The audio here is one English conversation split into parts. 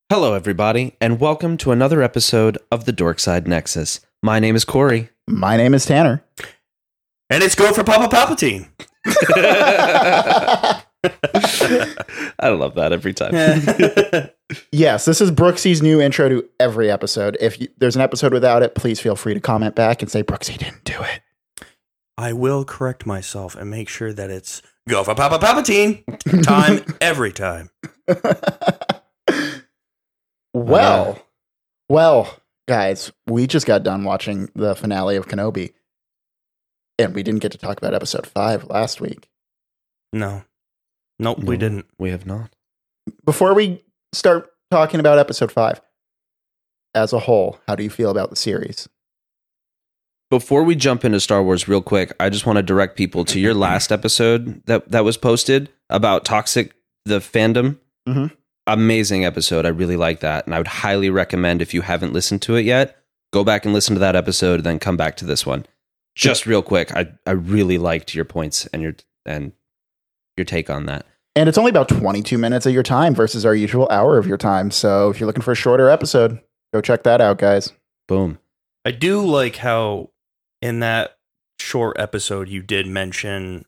Hello, everybody, and welcome to another episode of the Dorkside Nexus. My name is Corey. My name is Tanner. And it's Go for Papa Palpatine. I love that every time. Yes, this is Brooksy's new intro to every episode. If there's an episode without it, please feel free to comment back and say Brooksy didn't do it. I will correct myself and make sure that it's Go for Papa Palpatine. Time, every time. Well, guys, we just got done watching the finale of Kenobi, and we didn't get to talk about episode 5 last week. No, we didn't. We have not. Before we start talking about episode 5, as a whole, how do you feel about the series? Before we jump into Star Wars real quick, I just want to direct people to your last episode that was posted about Toxic, the fandom. Mm-hmm. Amazing episode. I really like that. And I would highly recommend, if you haven't listened to it yet, go back and listen to that episode and then come back to this one. Just real quick, I really liked your points and your take on that. And it's only about 22 minutes of your time versus our usual hour of your time. So if you're looking for a shorter episode, go check that out, guys. Boom. I do like how in that short episode you did mention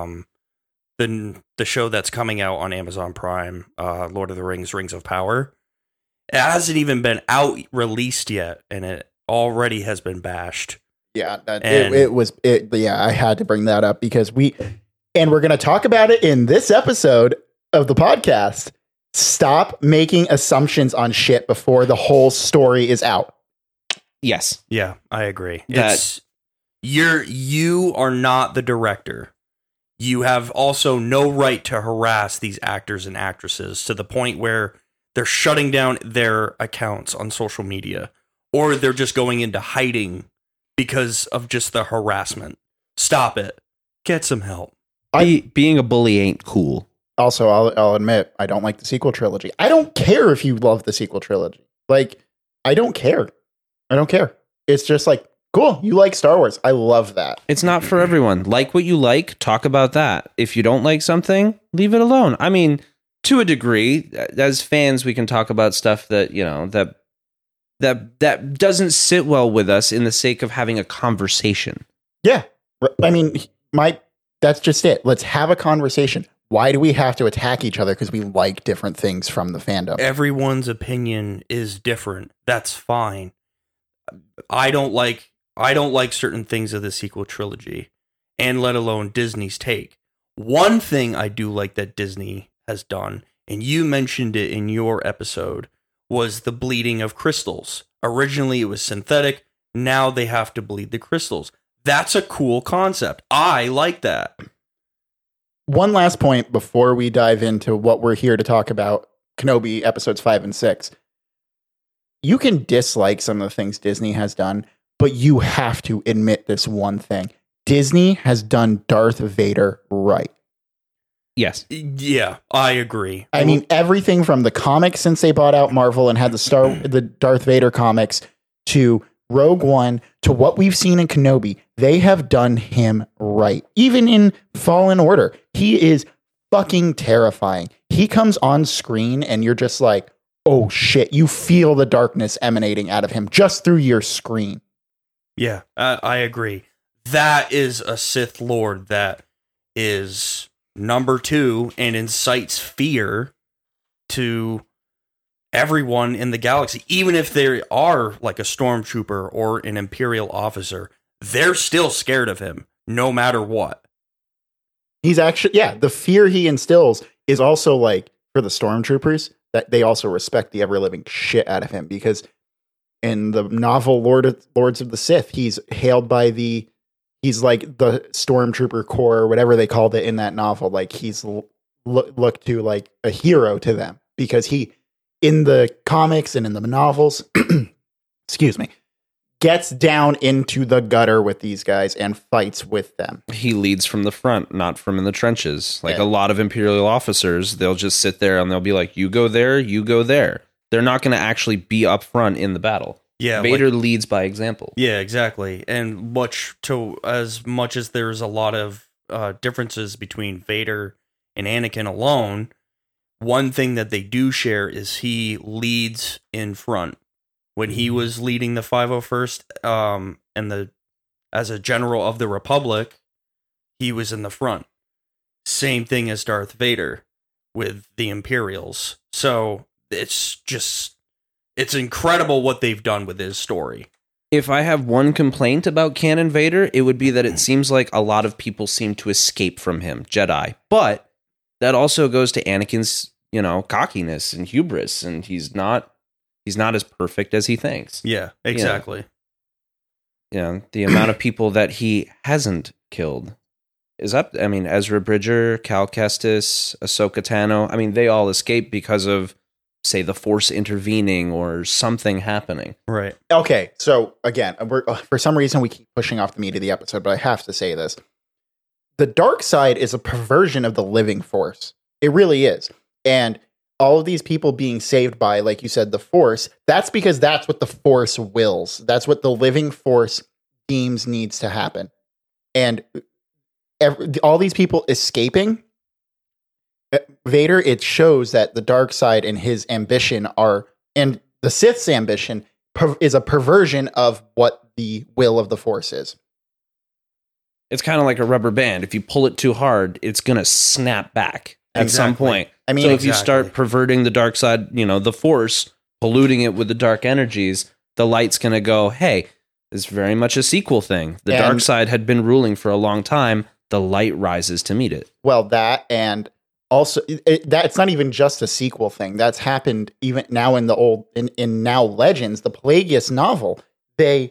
the show that's coming out on Amazon Prime, Lord of the Rings, Rings of Power. It hasn't even been out released yet, and it already has been bashed. Yeah, I had to bring that up because we're going to talk about it in this episode of the podcast. Stop making assumptions on shit before the whole story is out. Yes. Yeah, I agree. You are not the director. You have also no right to harass these actors and actresses to the point where they're shutting down their accounts on social media, or they're just going into hiding because of just the harassment. Stop it. Get some help. Being a bully ain't cool. Also, I'll admit, I don't like the sequel trilogy. I don't care if you love the sequel trilogy. Like, I don't care. It's just like, cool, you like Star Wars. I love that. It's not for everyone. Like what you like, talk about that. If you don't like something, leave it alone. I mean, to a degree, as fans, we can talk about stuff that, you know, that doesn't sit well with us in the sake of having a conversation. Yeah. I mean, that's just it. Let's have a conversation. Why do we have to attack each other because we like different things from the fandom? Everyone's opinion is different. That's fine. I don't like certain things of the sequel trilogy, and let alone Disney's take. One thing I do like that Disney has done, and you mentioned it in your episode, was the bleeding of crystals. Originally it was synthetic. Now they have to bleed the crystals. That's a cool concept. I like that. One last point before we dive into what we're here to talk about, Kenobi episodes 5 and 6. You can dislike some of the things Disney has done, but you have to admit this one thing. Disney has done Darth Vader right. Yes. Yeah, I agree. I mean, everything from the comics since they bought out Marvel and had the Darth Vader comics to Rogue One to what we've seen in Kenobi, they have done him right. Even in Fallen Order, he is fucking terrifying. He comes on screen and you're just like, oh shit, you feel the darkness emanating out of him just through your screen. Yeah, I agree. That is a Sith Lord that is number 2 and incites fear to everyone in the galaxy. Even if they are like a stormtrooper or an Imperial officer, they're still scared of him, no matter what. He's actually, the fear he instills is also like for the stormtroopers that they also respect the ever-living shit out of him, because in the novel Lords of the Sith, he's hailed by he's like the Stormtrooper Corps, or whatever they called it in that novel. Like he's looked to like a hero to them because he, in the comics and in the novels, excuse me, gets down into the gutter with these guys and fights with them. He leads from the front, not from in the trenches. Like a lot of Imperial officers, they'll just sit there and they'll be like, you go there, you go there. They're not going to actually be up front in the battle. Yeah, Vader leads by example. Yeah, exactly. And as much as there's a lot of differences between Vader and Anakin alone, one thing that they do share is he leads in front. When he was leading the 501st, as a general of the Republic, he was in the front. Same thing as Darth Vader with the Imperials. So it's incredible what they've done with his story. If I have one complaint about Canon Vader, it would be that it seems like a lot of people seem to escape from him, Jedi. But that also goes to Anakin's, cockiness and hubris, and he's not as perfect as he thinks. Yeah, exactly. The amount of people that he hasn't killed is up. I mean, Ezra Bridger, Cal Kestis, Ahsoka Tano. I mean, they all escaped because of, say, the Force intervening or something happening. Right. Okay, so again, for some reason we keep pushing off the meat of the episode, but I have to say this. The dark side is a perversion of the living Force. It really is. And all of these people being saved by, like you said, the Force, that's because that's what the Force wills. That's what the living Force deems needs to happen. And all these people escaping, Vader, it shows that the dark side and his ambition and the Sith's ambition is a perversion of what the will of the Force is. It's kind of like a rubber band. If you pull it too hard, it's going to snap back at some point. I mean, so if you start perverting the dark side, the Force, polluting it with the dark energies, the light's going to go, hey, it's very much a sequel thing. The dark side had been ruling for a long time. The light rises to meet it. Well, that, and also that's not even just a sequel thing. That's happened even now in the in now Legends, the Plagueis novel. They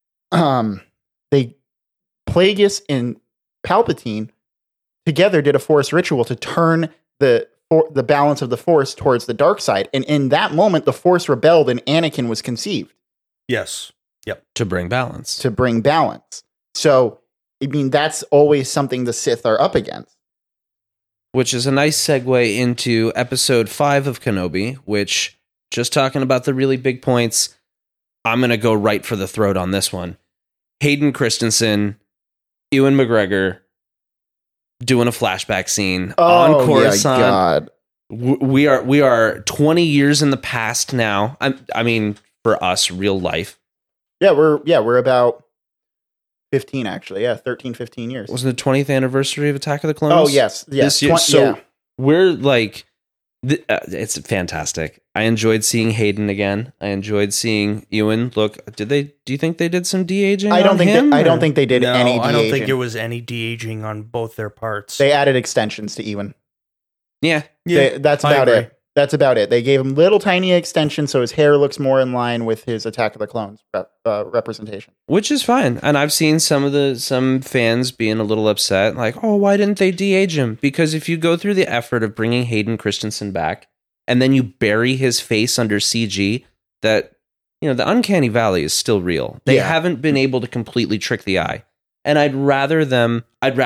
Plagueis and Palpatine together did a Force ritual to turn the balance of the Force towards the dark side. And in that moment, the Force rebelled and Anakin was conceived. Yes. Yep. To bring balance. So, I mean, that's always something the Sith are up against. Which is a nice segue into episode 5 of Kenobi, which, just talking about the really big points, I'm going to go right for the throat on this one. Hayden Christensen, Ewan McGregor, doing a flashback scene on Coruscant. Yeah, God. We are 20 years in the past now. I mean, for us, real life. Yeah, we're about 15 actually. Yeah, 13, 15 years. Was it the 20th anniversary of Attack of the Clones? Oh, yes. This year. So we're like, it's fantastic. I enjoyed seeing Hayden again. I enjoyed seeing Ewan. Look, do you think they did some de-aging? I don't think they did any de-aging. I don't think there was any de-aging on both their parts. They added extensions to Ewan. Yeah. That's about it. That's about it. They gave him little tiny extensions so his hair looks more in line with his Attack of the Clones representation. Which is fine. And I've seen some fans being a little upset, like, oh, why didn't they de-age him? Because if you go through the effort of bringing Hayden Christensen back, and then you bury his face under CG, that, the uncanny valley is still real. They haven't been able to completely trick the eye. And I'd rather them,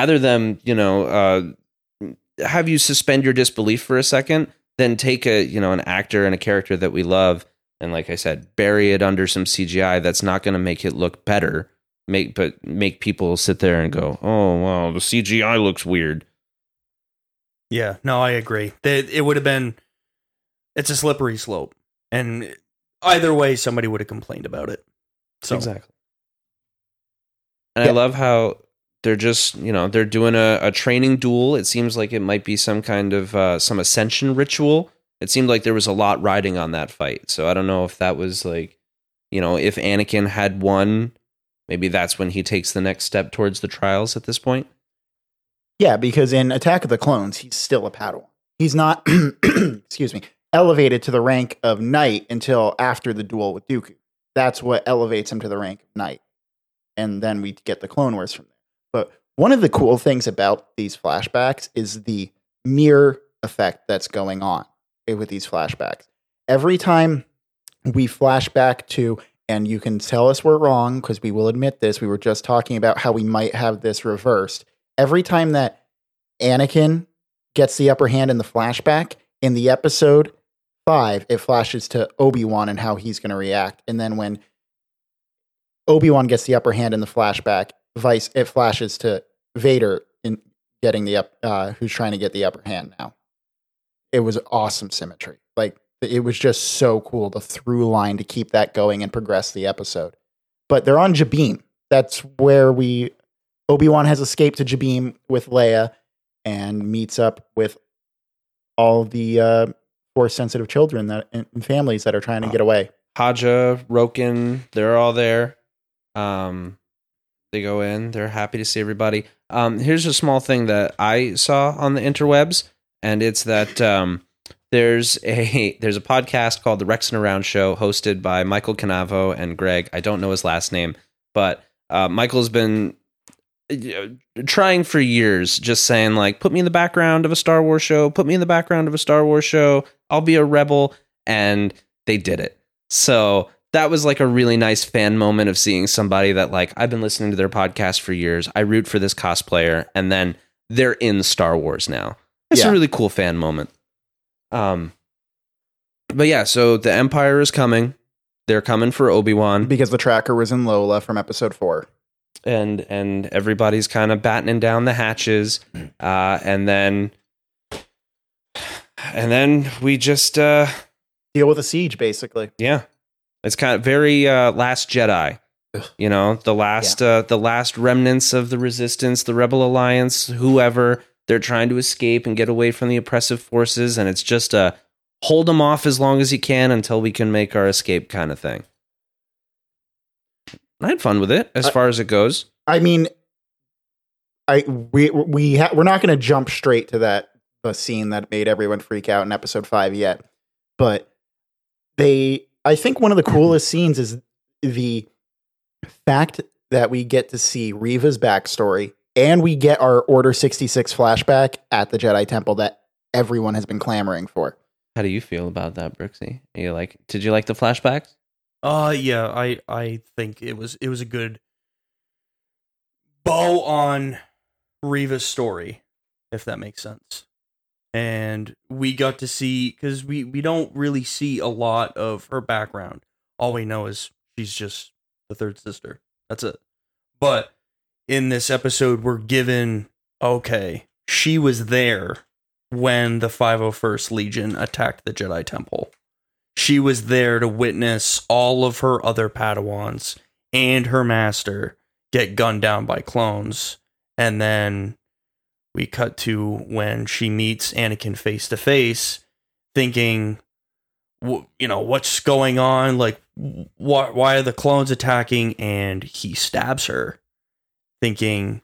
have you suspend your disbelief for a second, then take an actor and a character that we love, and like I said, bury it under some CGI that's not going to make it look better, but make people sit there and go, oh, wow, the CGI looks weird. Yeah, no, I agree. It would have been, it's a slippery slope. And either way, somebody would have complained about it. So. Exactly. And I love how they're just, they're doing a training duel. It seems like it might be some kind of some ascension ritual. It seemed like there was a lot riding on that fight. So I don't know if that was like, if Anakin had won, maybe that's when he takes the next step towards the trials at this point. Yeah, because in Attack of the Clones, he's still a Padawan. He's not, excuse me, elevated to the rank of Knight until after the duel with Dooku. That's what elevates him to the rank of Knight. And then we get the Clone Wars from there. But one of the cool things about these flashbacks is the mirror effect that's going on with these flashbacks. Every time we flash back to, and you can tell us we're wrong because we will admit this, we were just talking about how we might have this reversed. Every time that Anakin gets the upper hand in the flashback, in the episode 5, it flashes to Obi-Wan and how he's going to react. And then when Obi-Wan gets the upper hand in the flashback, it flashes to Vader in getting who's trying to get the upper hand now. it was awesome symmetry. Like it was just so cool, the through line to keep that going and progress the episode. But they're on Jabim. That's where Obi-Wan has escaped to Jabim with Leia and meets up with all the Force-sensitive children and families that are trying to get away. Haja, Roken, they're all there. They go in. They're happy to see everybody. Here's a small thing that I saw on the interwebs, and it's that there's a podcast called The Rex and Around Show, hosted by Michael Canavo and Greg. I don't know his last name, but Michael's been trying for years, just saying like, put me in the background of a Star Wars show. Put me in the background of a Star Wars show. I'll be a rebel, and they did it. So that was like a really nice fan moment of seeing somebody that like, I've been listening to their podcast for years. I root for this cosplayer, and then they're in Star Wars now. It's a really cool fan moment. But yeah, so the Empire is coming. They're coming for Obi-Wan because the tracker was in Lola from episode 4. And everybody's kind of battening down the hatches. And then we just deal with a siege, basically. Yeah. It's kind of very Last Jedi, you know, the last remnants of the Resistance, the Rebel Alliance, whoever. They're trying to escape and get away from the oppressive forces, and it's just a hold them off as long as you can until we can make our escape kind of thing. I had fun with it as far as it goes. I mean, we're not going to jump straight to the scene that made everyone freak out in episode 5 yet, but I think one of the coolest scenes is the fact that we get to see Reva's backstory, and we get our Order 66 flashback at the Jedi Temple that everyone has been clamoring for. How do you feel about that, Brooksy? Did you like the flashbacks? Yeah, I think it was a good bow on Reva's story, if that makes sense. And we got to see, because we don't really see a lot of her background. All we know is she's just the third sister. That's it. But in this episode, we're given, okay, she was there when the 501st Legion attacked the Jedi Temple. She was there to witness all of her other Padawans and her master get gunned down by clones. And then we cut to when she meets Anakin face to face, thinking, what's going on? Like, why are the clones attacking? And he stabs her, thinking,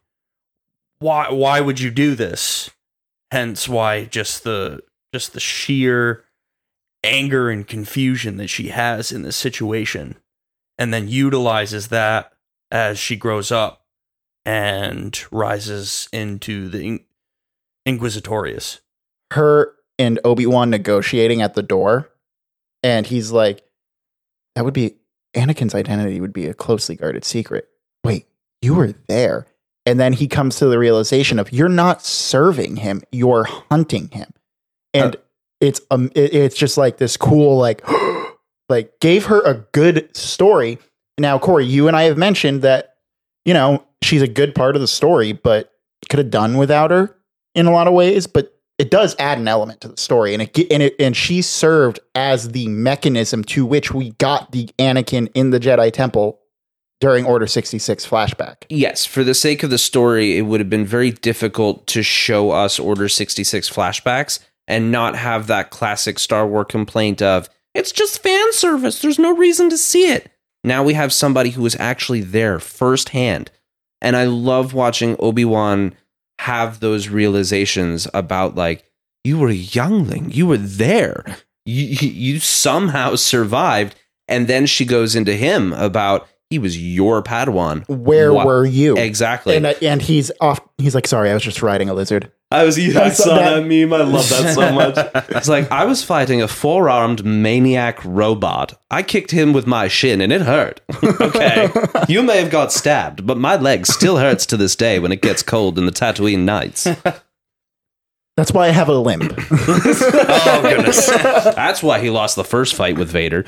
why would you do this? Hence why just the sheer anger and confusion that she has in this situation, and then utilizes that as she grows up and rises into the Inquisitorius. Her and Obi-Wan negotiating at the door, and he's like, that would be Anakin's identity would be a closely guarded secret. Wait, you were there. And then he comes to the realization of, you're not serving him, you're hunting him. And it's just like this cool, like gave her a good story. Now, Corey, you and I have mentioned that, she's a good part of the story, but could have done without her in a lot of ways, but it does add an element to the story, and she served as the mechanism to which we got the Anakin in the Jedi Temple during Order 66 flashback. Yes, for the sake of the story, it would have been very difficult to show us Order 66 flashbacks and not have that classic Star Wars complaint of, it's just fan service, there's no reason to see it. Now we have somebody who was actually there firsthand. And I love watching Obi-Wan have those realizations about, like, you were a youngling, you were there, you somehow survived. And then she goes into him about, he was your Padawan. Where were you? Exactly. And he's off. He's like, sorry, I was just riding a lizard. I saw that meme. I love that so much. It's like, I was fighting a 4-armed maniac robot. I kicked him with my shin and it hurt. Okay. You may have got stabbed, but my leg still hurts to this day when it gets cold in the Tatooine nights. That's why I have a limp. Oh, goodness. That's why he lost the first fight with Vader.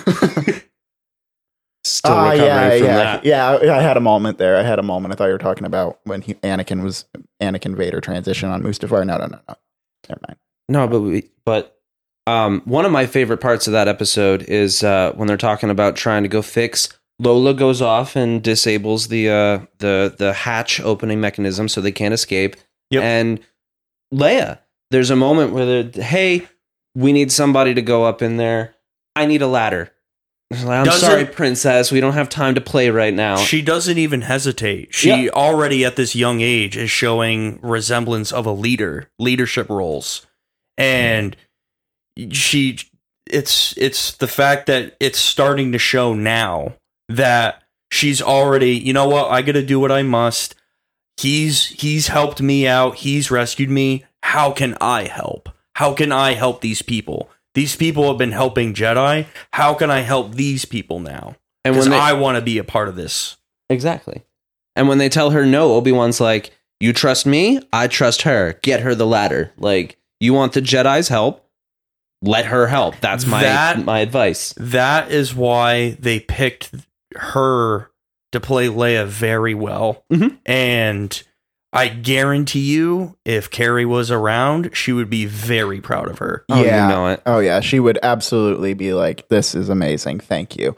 Still recovering from that. Yeah, I had a moment there. I thought you were talking about when Anakin Vader transition on Mustafar. No. Never mind. No, but one of my favorite parts of that episode is when they're talking about trying to go fix. Lola goes off and disables the hatch opening mechanism so they can't escape. Yep. And Leia, there's a moment where hey, we need somebody to go up in there. I need a ladder. I'm sorry, princess. We don't have time to play right now. She doesn't even hesitate. She already at this young age is showing resemblance of a leadership roles. And it's the fact that it's starting to show now that she's already, you know what, I got to do what I must. He's helped me out. He's rescued me. How can I help? How can I help these people? These people have been helping Jedi. How can I help these people now? Because I want to be a part of this. Exactly. And when they tell her no, Obi-Wan's like, you trust me? I trust her. Get her the ladder. Like, you want the Jedi's help? Let her help. That's my advice. That is why they picked her to play Leia very well. Mm-hmm. And I guarantee you, if Carrie was around, she would be very proud of her. Oh, yeah. You know it. Oh, yeah. She would absolutely be like, this is amazing. Thank you.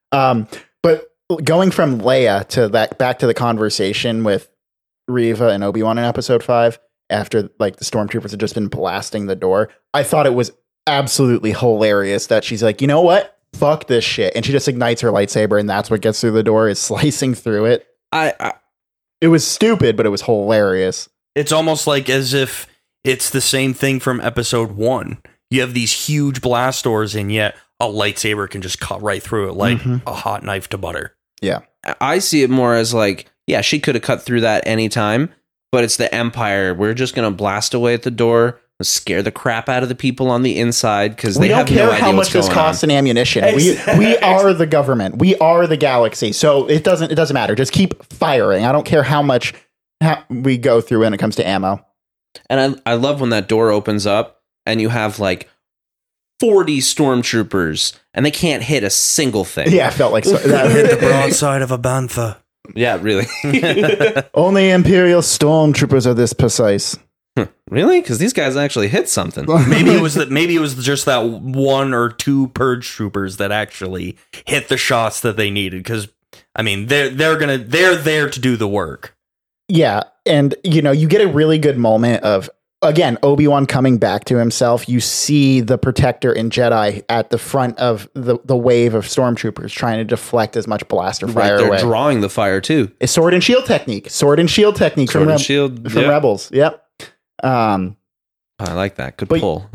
But going from Leia to back to the conversation with Reva and Obi-Wan in episode 5, after like the stormtroopers had just been blasting the door, I thought it was absolutely hilarious that she's like, you know what? Fuck this shit. And she just ignites her lightsaber, and that's what gets through the door, is slicing through it. It was stupid, but it was hilarious. It's almost like as if it's the same thing from episode 1. You have these huge blast doors, and yet a lightsaber can just cut right through it like a hot knife to butter. Yeah. I see it more as like, yeah, she could have cut through that anytime, but it's the Empire. We're just going to blast away at the door, scare the crap out of the people on the inside because they have no idea what's going on. We don't care how much this costs in ammunition. Exactly. We are the government. We are the galaxy. So it doesn't matter. Just keep firing. I don't care how much we go through when it comes to ammo. And I love when that door opens up and you have like 40 stormtroopers and they can't hit a single thing. Yeah, I felt like that hit the broadside of a bantha. Yeah, really. Only Imperial stormtroopers are this precise. Really? Because these guys actually hit something. Maybe it was just that 1 or 2 purge troopers that actually hit the shots that they needed. Because I mean, they're there to do the work. Yeah, and you know, you get a really good moment of, again, Obi-Wan coming back to himself. You see the Protector and Jedi at the front of the wave of stormtroopers trying to deflect as much blaster fire they're away. Drawing the fire too. A sword and shield technique from Rebels. Yep. I like that. Good pull.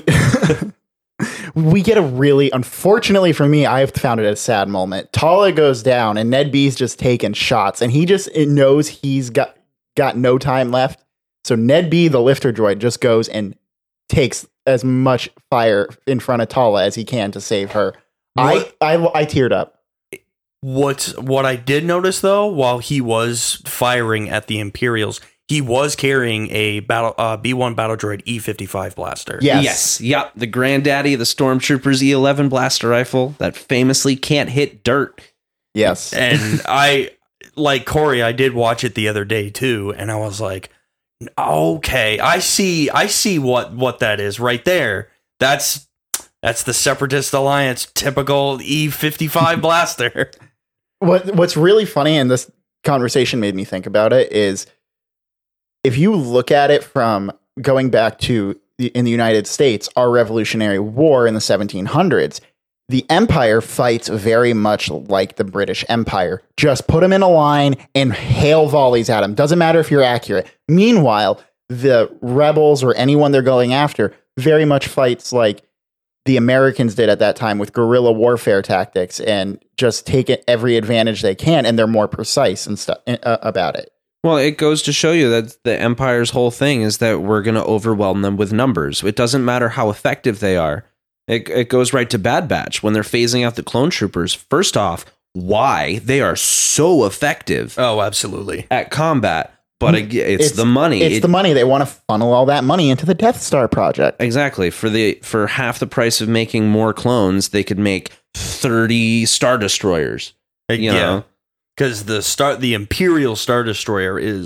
We get a really, unfortunately for me, I have found it a sad moment. Tala goes down and Ned B's just taking shots, and he just knows he's got no time left. So Ned B, the lifter droid, just goes and takes as much fire in front of Tala as he can to save her. I teared up. What I did notice though, while he was firing at the Imperials, he was carrying a B1 battle droid E55 blaster. Yes. Yep. The granddaddy of the Stormtroopers E11 blaster rifle that famously can't hit dirt. Yes. And I, like Corey, I did watch it the other day too, and I was like, okay, I see what that is right there. That's the Separatist Alliance typical E55 blaster. What's really funny, and this conversation made me think about it, is if you look at it from going back to in the United States, our Revolutionary War in the 1700s, the Empire fights very much like the British Empire. Just put them in a line and hail volleys at them. Doesn't matter if you're accurate. Meanwhile, the rebels or anyone they're going after very much fights like the Americans did at that time with guerrilla warfare tactics and just take every advantage they can, and they're more precise and stuff about it. Well, it goes to show you that the Empire's whole thing is that we're going to overwhelm them with numbers. It doesn't matter how effective they are. It goes right to Bad Batch when they're phasing out the clone troopers. First off, why they are so effective. Oh, absolutely. At combat. But it's the money. It's the money. They want to funnel all that money into the Death Star project. Exactly. For half the price of making more clones, they could make 30 Star Destroyers. You know? Because the Imperial Star Destroyer is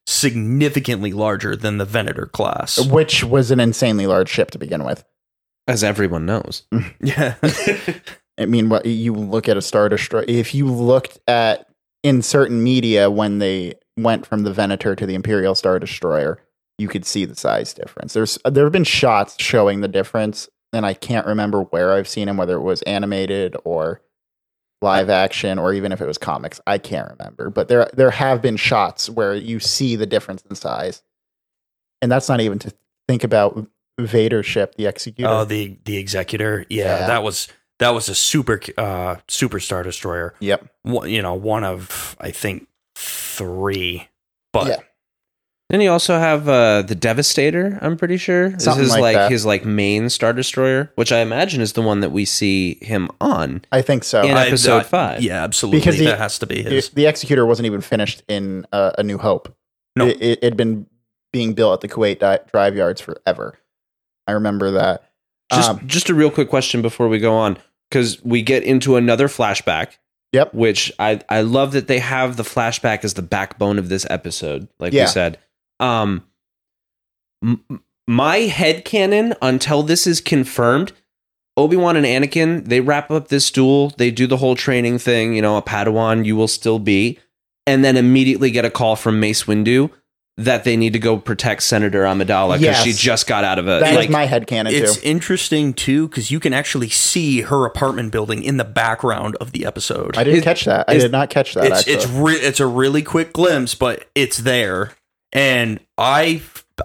significantly larger than the Venator class. which was an insanely large ship to begin with. As everyone knows. Yeah. I mean, what you look at a Star Destroyer, if you looked at in certain media when they went from the Venator to the Imperial Star Destroyer, you could see the size difference. There have been shots showing the difference, and I can't remember where I've seen them, whether it was animated or live action, or even if it was comics. I can't remember, but there have been shots where you see the difference in size, and that's not even to think about Vader's ship, the Executor. Oh, the Executor. Yeah, that was a super Star Destroyer. Yep. One of, I think, 3. But Yeah. Then you also have the Devastator, I'm pretty sure. This Something is like that. his main Star Destroyer, which I imagine is the one that we see him on I think so. in episode 5. Yeah, absolutely. Because that has to be his. The Executor wasn't even finished in A New Hope. No. It had been being built at the Kuwait drive yards forever. I remember that. Just a real quick question before we go on, because we get into another flashback. Yep. Which I love that they have the flashback as the backbone of this episode, like Yeah. we said. My headcanon, until this is confirmed, Obi-Wan and Anakin, they wrap up this duel, they do the whole training thing, a Padawan you will still be, and then immediately get a call from Mace Windu that they need to go protect Senator Amidala because she Yes. just got out of a... That is my headcanon, It's too. interesting, too, because you can actually see her apartment building in the background of the episode. I didn't catch that. I did not catch that, actually. It's a really quick glimpse, but it's there. And I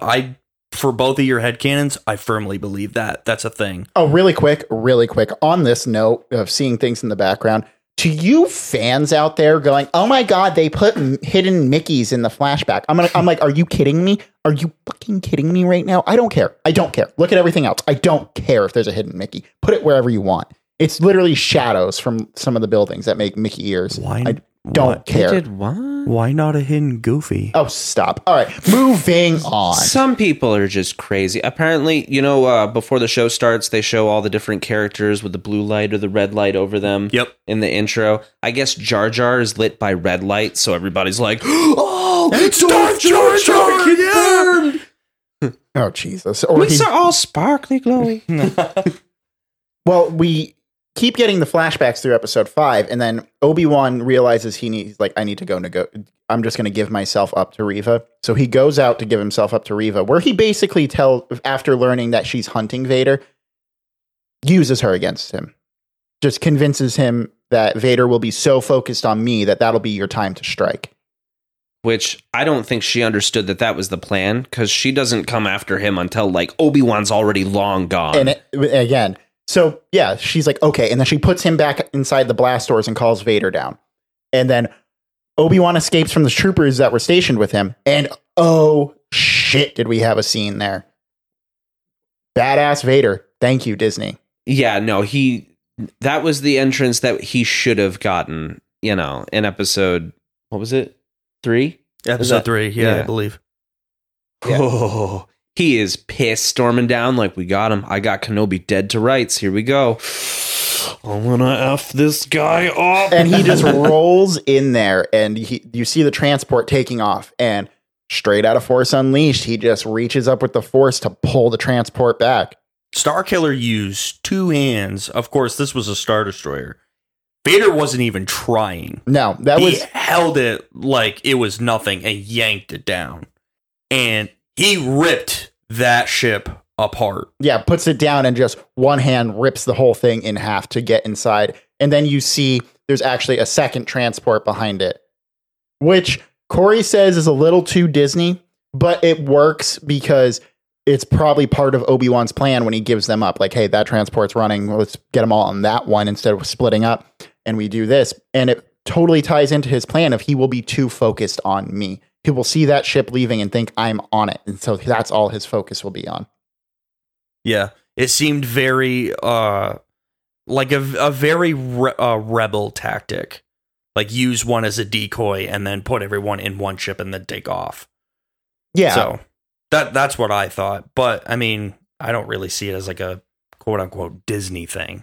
for both of your headcanons, I firmly believe that. That's a thing. Oh, really quick. On this note of seeing things in the background, to you fans out there going, oh my God, they put hidden Mickeys in the flashback. I'm like, are you kidding me? Are you fucking kidding me right now? I don't care. Look at everything else. I don't care if there's a hidden Mickey. Put it wherever you want. It's literally shadows from some of the buildings that make Mickey ears. I don't care. They did what? Why not a hidden Goofy? Oh, stop. All right, moving on. Some people are just crazy. Apparently, before the show starts, they show all the different characters with the blue light or the red light over them. Yep. In the intro, I guess Jar Jar is lit by red light, so everybody's like, "Oh, it's Darth Jar Jar! Get burned!" Oh, Jesus. We saw all sparkly, glowy. Well, we keep getting the flashbacks through episode 5, and then Obi-Wan realizes I need to go I'm just going to give myself up to Reva. So he goes out to give himself up to Reva, where he basically after learning that she's hunting Vader, uses her against him. Just convinces him that Vader will be so focused on me that that'll be your time to strike. Which I don't think she understood that was the plan, because she doesn't come after him until Obi-Wan's already long gone. And again, so yeah, she's like, okay. And then she puts him back inside the blast doors and calls Vader down. And then Obi-Wan escapes from the troopers that were stationed with him. And oh shit, did we have a scene there. Badass Vader. Thank you, Disney. Yeah, no, that was the entrance that he should have gotten, in episode, what was it? 3? Episode 3, yeah, I believe. Yeah. Oh, he is pissed, storming down like, we got him. I got Kenobi dead to rights. Here we go. I'm gonna F this guy up. And he just rolls in there, and you see the transport taking off, and straight out of Force Unleashed, he just reaches up with the Force to pull the transport back. Starkiller used 2 hands. Of course, this was a Star Destroyer. Vader wasn't even trying. No, He held it like it was nothing and yanked it down. And he ripped that ship apart. Yeah, puts it down and just one hand rips the whole thing in half to get inside. And then you see there's actually a second transport behind it, which Corey says is a little too Disney, but it works because it's probably part of Obi-Wan's plan when he gives them up. Like, hey, that transport's running. Let's get them all on that one instead of splitting up. And we do this. And it totally ties into his plan of he will be too focused on me. He will see that ship leaving and think I'm on it. And so that's all his focus will be on. Yeah. It seemed very, like a very rebel tactic. Like use one as a decoy and then put everyone in one ship and then take off. Yeah. So that's what I thought. But I mean, I don't really see it as like a quote unquote Disney thing.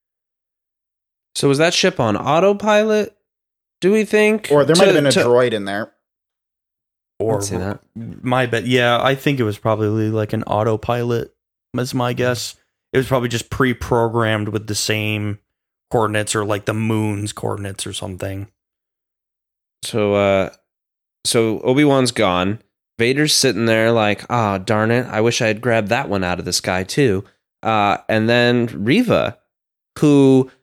So was that ship on autopilot, do we think? Or there might have been a droid in there. Or I'd say that. my bet. Yeah, I think it was probably like an autopilot, is my guess. It was probably just pre-programmed with the same coordinates or like the moon's coordinates or something. So Obi-Wan's gone. Vader's sitting there like, ah, darn it. I wish I had grabbed that one out of the sky too. And then Reva, who,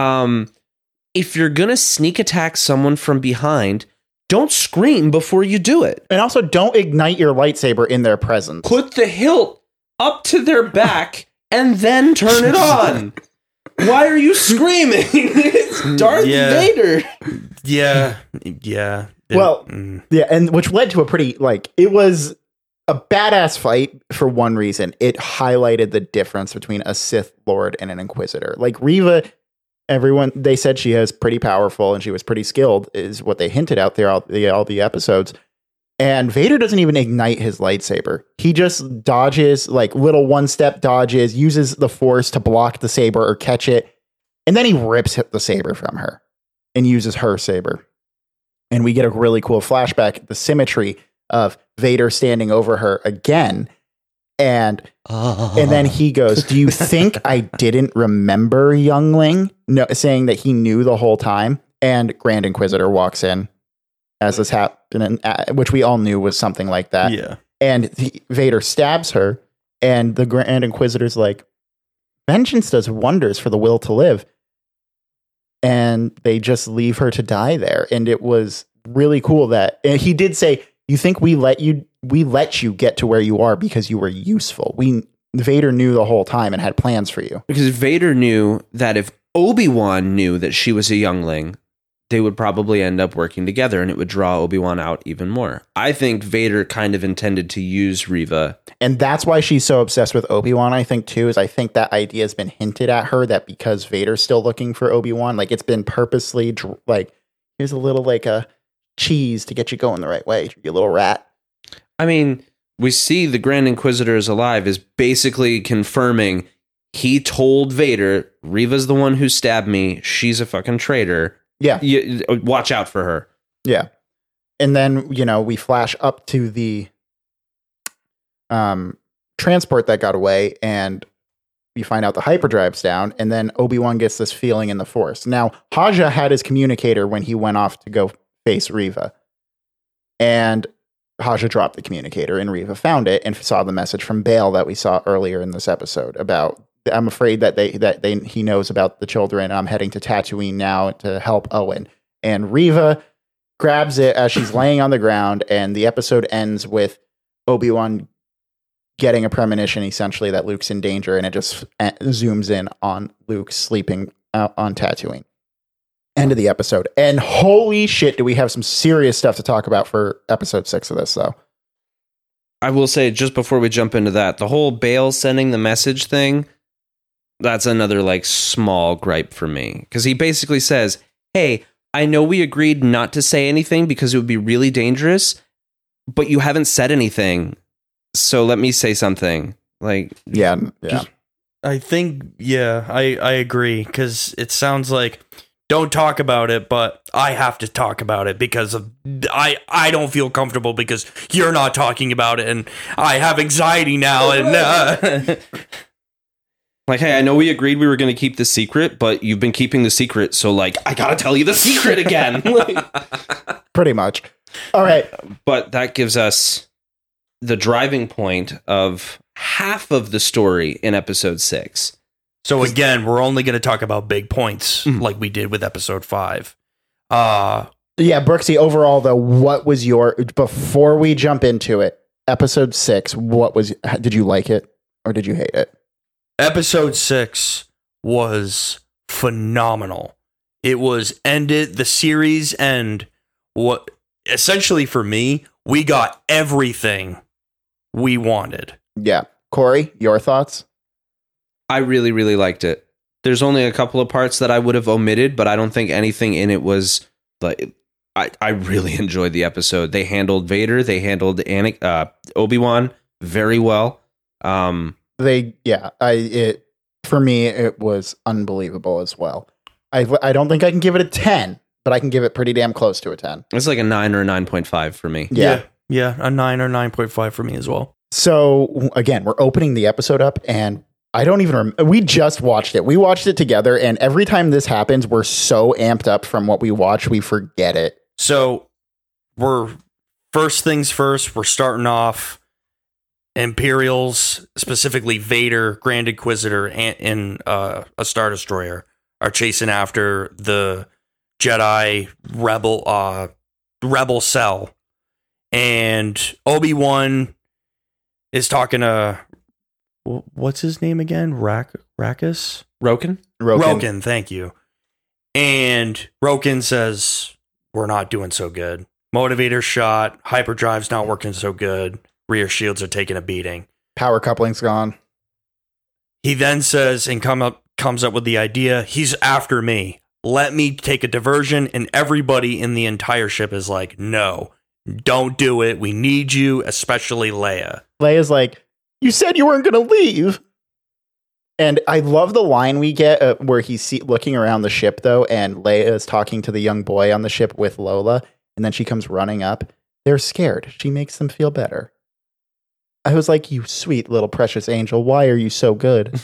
if you're going to sneak attack someone from behind, don't scream before you do it. And also, don't ignite your lightsaber in their presence. Put the hilt up to their back and then turn it on. Why are you screaming? It's Darth Vader. Yeah. Well, yeah, and which led to a pretty, it was a badass fight for one reason. It highlighted the difference between a Sith Lord and an Inquisitor. Like, Reva, they said she is pretty powerful and she was pretty skilled, is what they hinted out there all the episodes. And Vader doesn't even ignite his lightsaber. He just dodges, like little one-step dodges, uses the Force to block the saber or catch it, and then he rips the saber from her and uses her saber. And we get a really cool flashback, the symmetry of Vader standing over her again. And then he goes, "Do you think I didn't remember, youngling?" No, saying that he knew the whole time. And Grand Inquisitor walks in as this happened, which we all knew was something like that. Yeah. And Vader stabs her, and the Grand Inquisitor's like, "Vengeance does wonders for the will to live." And they just leave her to die there. And it was really cool that, and he did say, "You think we let you get to where you are because you were useful. Vader knew the whole time and had plans for you." Because Vader knew that if Obi-Wan knew that she was a youngling, they would probably end up working together and it would draw Obi-Wan out even more. I think Vader kind of intended to use Reva. And that's why she's so obsessed with Obi-Wan, I think, too, is I think that idea has been hinted at her, that because Vader's still looking for Obi-Wan, like it's been purposely like, here's a little like a cheese to get you going the right way, you little rat. I mean, we see the Grand Inquisitor is alive is basically confirming he told Vader, Reva's the one who stabbed me. She's a fucking traitor. Yeah. Watch out for her. Yeah. And then, we flash up to the transport that got away, and we find out the hyperdrive's down, and then Obi-Wan gets this feeling in the Force. Now, Haja had his communicator when he went off to go face Reva. And Haja dropped the communicator, and Reva found it and saw the message from Bail that we saw earlier in this episode about, "I'm afraid that he knows about the children. I'm heading to Tatooine now to help Owen." And Reva grabs it as she's laying on the ground, and the episode ends with Obi-Wan getting a premonition, essentially, that Luke's in danger, and it just zooms in on Luke sleeping out on Tatooine. End of the episode. And holy shit, do we have some serious stuff to talk about for episode 6 of this, though. I will say, just before we jump into that, the whole Bail sending the message thing, that's another small gripe for me. Because he basically says, "Hey, I know we agreed not to say anything because it would be really dangerous, but you haven't said anything. So let me say something." Yeah. I think, I agree. Because it sounds like, don't talk about it, but I have to talk about it because I don't feel comfortable because you're not talking about it, and I have anxiety now. And hey, I know we agreed we were going to keep the secret, but you've been keeping the secret, so I gotta tell you the secret again. Pretty much. All right, but that gives us the driving point of half of the story in episode 6. So again, we're only going to talk about big points like we did with episode 5. Yeah, Brooksy, overall, though, what was before we jump into it, episode 6, did you like it or did you hate it? Episode 6 was phenomenal. It was ended, the series end, what essentially for me, we got everything we wanted. Yeah. Corey, your thoughts? I really, really liked it. There's only a couple of parts that I would have omitted, but I don't think anything in it was I really enjoyed the episode. They handled Vader, they handled Obi-Wan very well. For me, it was unbelievable as well. I don't think I can give it a 10, but I can give it pretty damn close to a 10. It's like a 9 or a 9.5 for me. Yeah. Yeah, a 9 or 9.5 for me as well. So again, we're opening the episode up, and I don't even we just watched it. We watched it together, and every time this happens, we're so amped up from what we watch, we forget it. So we're first things first, we're starting off Imperials, specifically Vader, Grand Inquisitor, and a Star Destroyer are chasing after the Jedi rebel cell. And Obi-Wan is talking to, what's his name again? Rackus? Roken, thank you. And Roken says, we're not doing so good. Motivator shot, hyperdrive's not working so good. Rear shields are taking a beating. Power coupling's gone. He then says and comes up with the idea, he's after me. Let me take a diversion, and everybody in the entire ship is like, no, don't do it. We need you, especially Leia. Leia's like, you said you weren't going to leave. And I love the line we get where he's looking around the ship, though, and Leia is talking to the young boy on the ship with Lola, and then she comes running up. They're scared. She makes them feel better. I was like, you sweet little precious angel, why are you so good?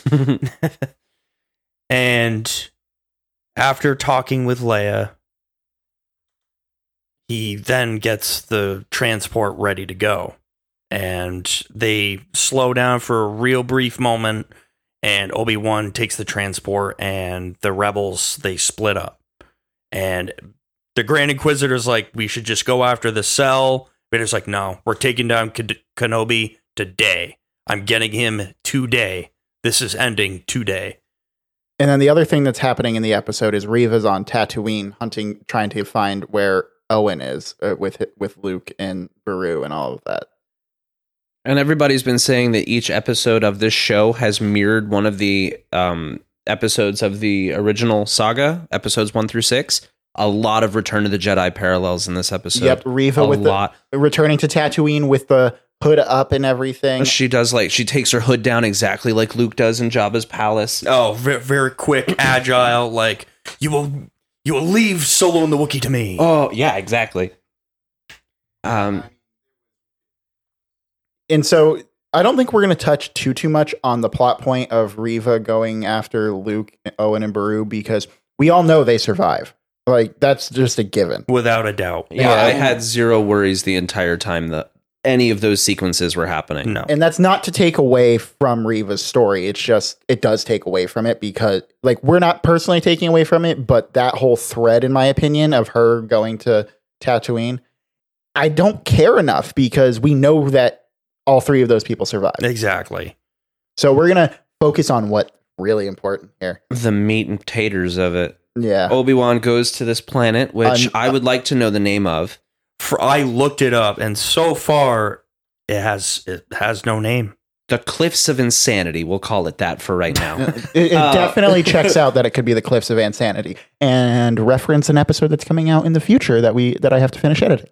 And after talking with Leia, he then gets the transport ready to go. And they slow down for a real brief moment, and Obi-Wan takes the transport, and the rebels, they split up. And the Grand Inquisitor's like, we should just go after the cell. Vader's like, no, we're taking down Kenobi today. I'm getting him today. This is ending today. And then the other thing that's happening in the episode is Reva's on Tatooine hunting, trying to find where Owen is with Luke and Beru and all of that. And everybody's been saying that each episode of this show has mirrored one of the episodes of the original saga, episodes 1 through 6. A lot of Return of the Jedi parallels in this episode. Yep, Reva returning to Tatooine with the hood up and everything. She does she takes her hood down exactly like Luke does in Jabba's palace. Oh, very, very quick, agile. Like you will leave Solo and the Wookiee to me. Oh yeah, exactly. And so I don't think we're going to touch too much on the plot point of Reva going after Luke, Owen, and Beru because we all know they survive. Like that's just a given, without a doubt. Yeah, I had zero worries the entire time that any of those sequences were happening. No. And that's not to take away from Reva's story. It's just, it does take away from it because like we're not personally taking away from it, but that whole thread, in my opinion, of her going to Tatooine, I don't care enough because we know that all three of those people survived. Exactly. So we're going to focus on what's really important here. The meat and taters of it. Yeah. Obi-Wan goes to this planet, which I would like to know the name of. I looked it up, and so far it has no name. The Cliffs of Insanity. We'll call it that for right now. It definitely checks out that it could be the Cliffs of Insanity, and reference an episode that's coming out in the future that I have to finish editing.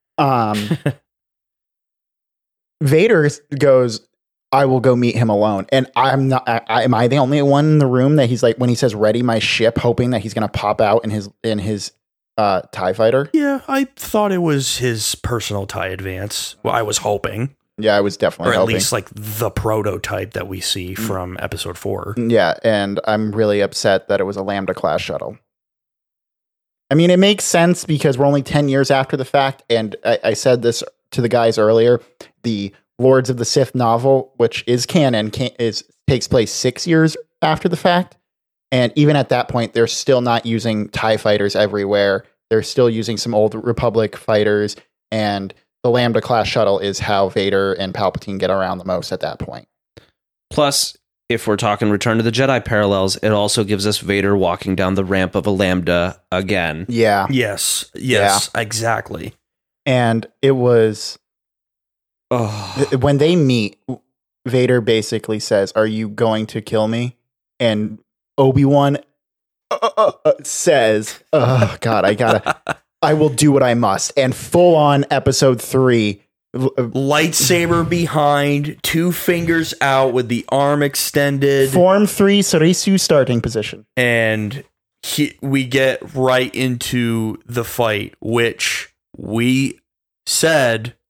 Vader goes, I will go meet him alone. And I'm not, am I the only one in the room that he's like, when he says ready my ship, hoping that he's going to pop out in his TIE fighter? Yeah, I thought it was his personal TIE Advance. Well, I was hoping. Yeah, I was definitely hoping. Or at least like the prototype that we see from episode 4. Yeah, and I'm really upset that it was a Lambda class shuttle. I mean, it makes sense because we're only 10 years after the fact. And I said this to the guys earlier, the Lords of the Sith novel, which is canon, takes place 6 years after the fact. And even at that point, they're still not using TIE fighters everywhere. They're still using some old Republic fighters. And the Lambda class shuttle is how Vader and Palpatine get around the most at that point. Plus, if we're talking Return to the Jedi parallels, it also gives us Vader walking down the ramp of a Lambda again. Yeah. Yes, exactly. And it was... when they meet, Vader basically says, "Are you going to kill me?" And Obi-Wan says, "Oh God, I will do what I must." And full on episode 3, lightsaber behind, 2 fingers out with the arm extended. Form 3 Sarisu starting position, and we get right into the fight, which we said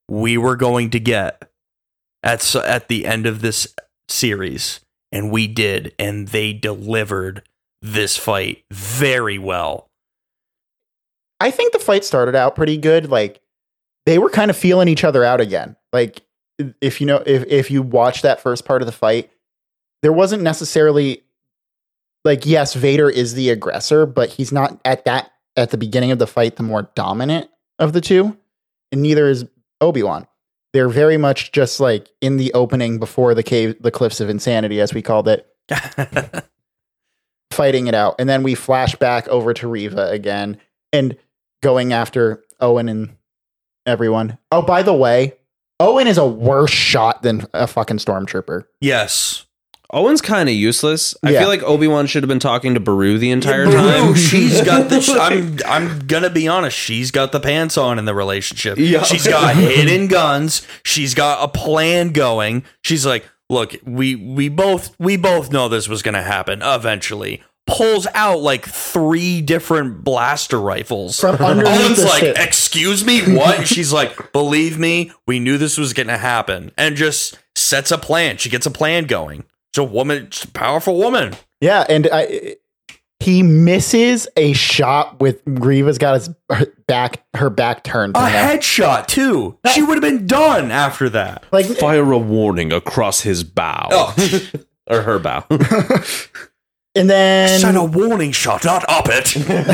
we were going to get at the end of this series, and we did, and they delivered this fight very well. I think the fight started out pretty good. Like, they were kind of feeling each other out again. Like, if you watch that first part of the fight, there wasn't necessarily like, yes, Vader is the aggressor, but he's not at the beginning of the fight the more dominant of the two, and neither is Obi-Wan. They're very much just like in the opening before the Cliffs of Insanity, as we called it, fighting it out. And then we flash back over to Reva again and going after Owen and everyone. Oh, by the way, Owen is a worse shot than a fucking stormtrooper. Yes. Owen's kind of useless. I Yeah. feel like Obi-Wan should have been talking to Beru the entire Beru, time. she's got the. I'm gonna be honest. She's got the pants on in the relationship. Yeah. She's got hidden guns. She's got a plan going. She's like, look, we both know this was gonna happen eventually. Pulls out like 3 different blaster rifles. From underneath Owen's the like, ship. excuse me, what? And she's like, believe me, we knew this was gonna happen, and just sets a plan. She gets a plan going. It's a woman, just a powerful woman. Yeah, and he misses a shot with Grievous got her back turned. A to him. headshot too. She would have been done after that. Like, Fire a warning across his bow. Oh. Or her bow. and then Send a warning shot, not up it.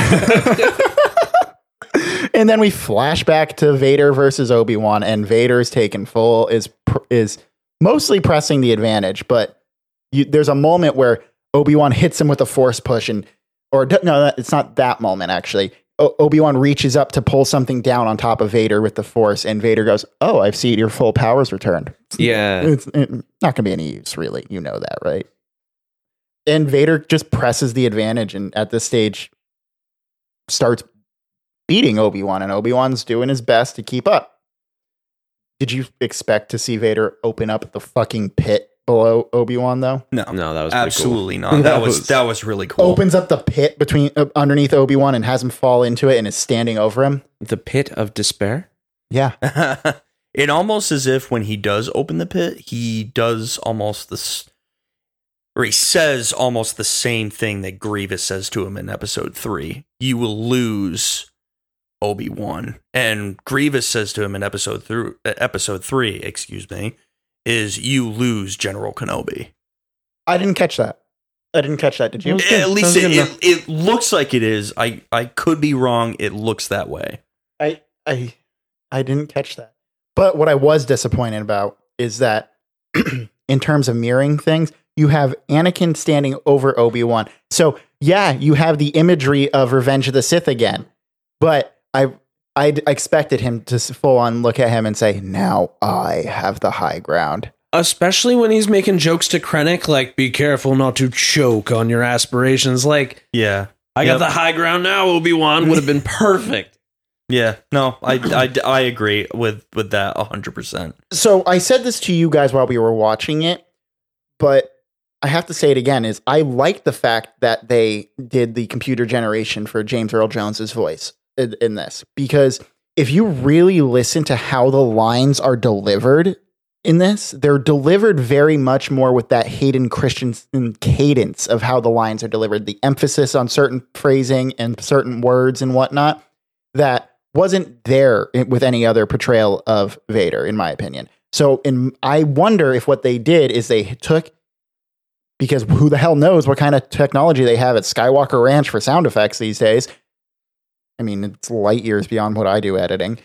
and then we flash back to Vader versus Obi-Wan, and Vader's taken full is mostly pressing the advantage, but there's a moment where Obi-Wan hits him with a force push, it's not that moment actually. Obi-Wan reaches up to pull something down on top of Vader with the force, and Vader goes, "Oh, I've seen your full powers returned." Yeah. It's not going to be any use, really. You know that, right? And Vader just presses the advantage, and at this stage starts beating Obi-Wan, and Obi-Wan's doing his best to keep up. Did you expect to see Vader open up the fucking pit below Obi-Wan, though? No, No, that was pretty absolutely cool. not. That was really cool. Opens up the pit underneath Obi-Wan and has him fall into it and is standing over him. The pit of despair? Yeah. It almost as if when he does open the pit, he does almost this, or he says almost the same thing that Grievous says to him in episode 3. You will lose Obi-Wan. And Grievous says to him in episode 3, is you lose General Kenobi. I didn't catch that. Did you? At least it looks like it is. I could be wrong. It looks that way. I didn't catch that. But what I was disappointed about is that in terms of mirroring things, you have Anakin standing over Obi-Wan. So yeah, you have the imagery of Revenge of the Sith again. But I expected him to full on look at him and say, "Now I have the high ground." Especially when he's making jokes to Krennic, like, be careful not to choke on your aspirations. Like, Yeah. I got the high ground now, Obi-Wan would have been perfect. Yeah. No, I agree with that 100%. So I said this to you guys while we were watching it, but I have to say it again, is I like the fact that they did the computer generation for James Earl Jones's voice in this, because if you really listen to how the lines are delivered in this, they're delivered very much more with that Hayden Christensen cadence of how the lines are delivered, the emphasis on certain phrasing and certain words and whatnot that wasn't there with any other portrayal of Vader, in my opinion. So I wonder if what they did is they took, because who the hell knows what kind of technology they have at Skywalker Ranch for sound effects these days. I mean, it's light years beyond what I do editing.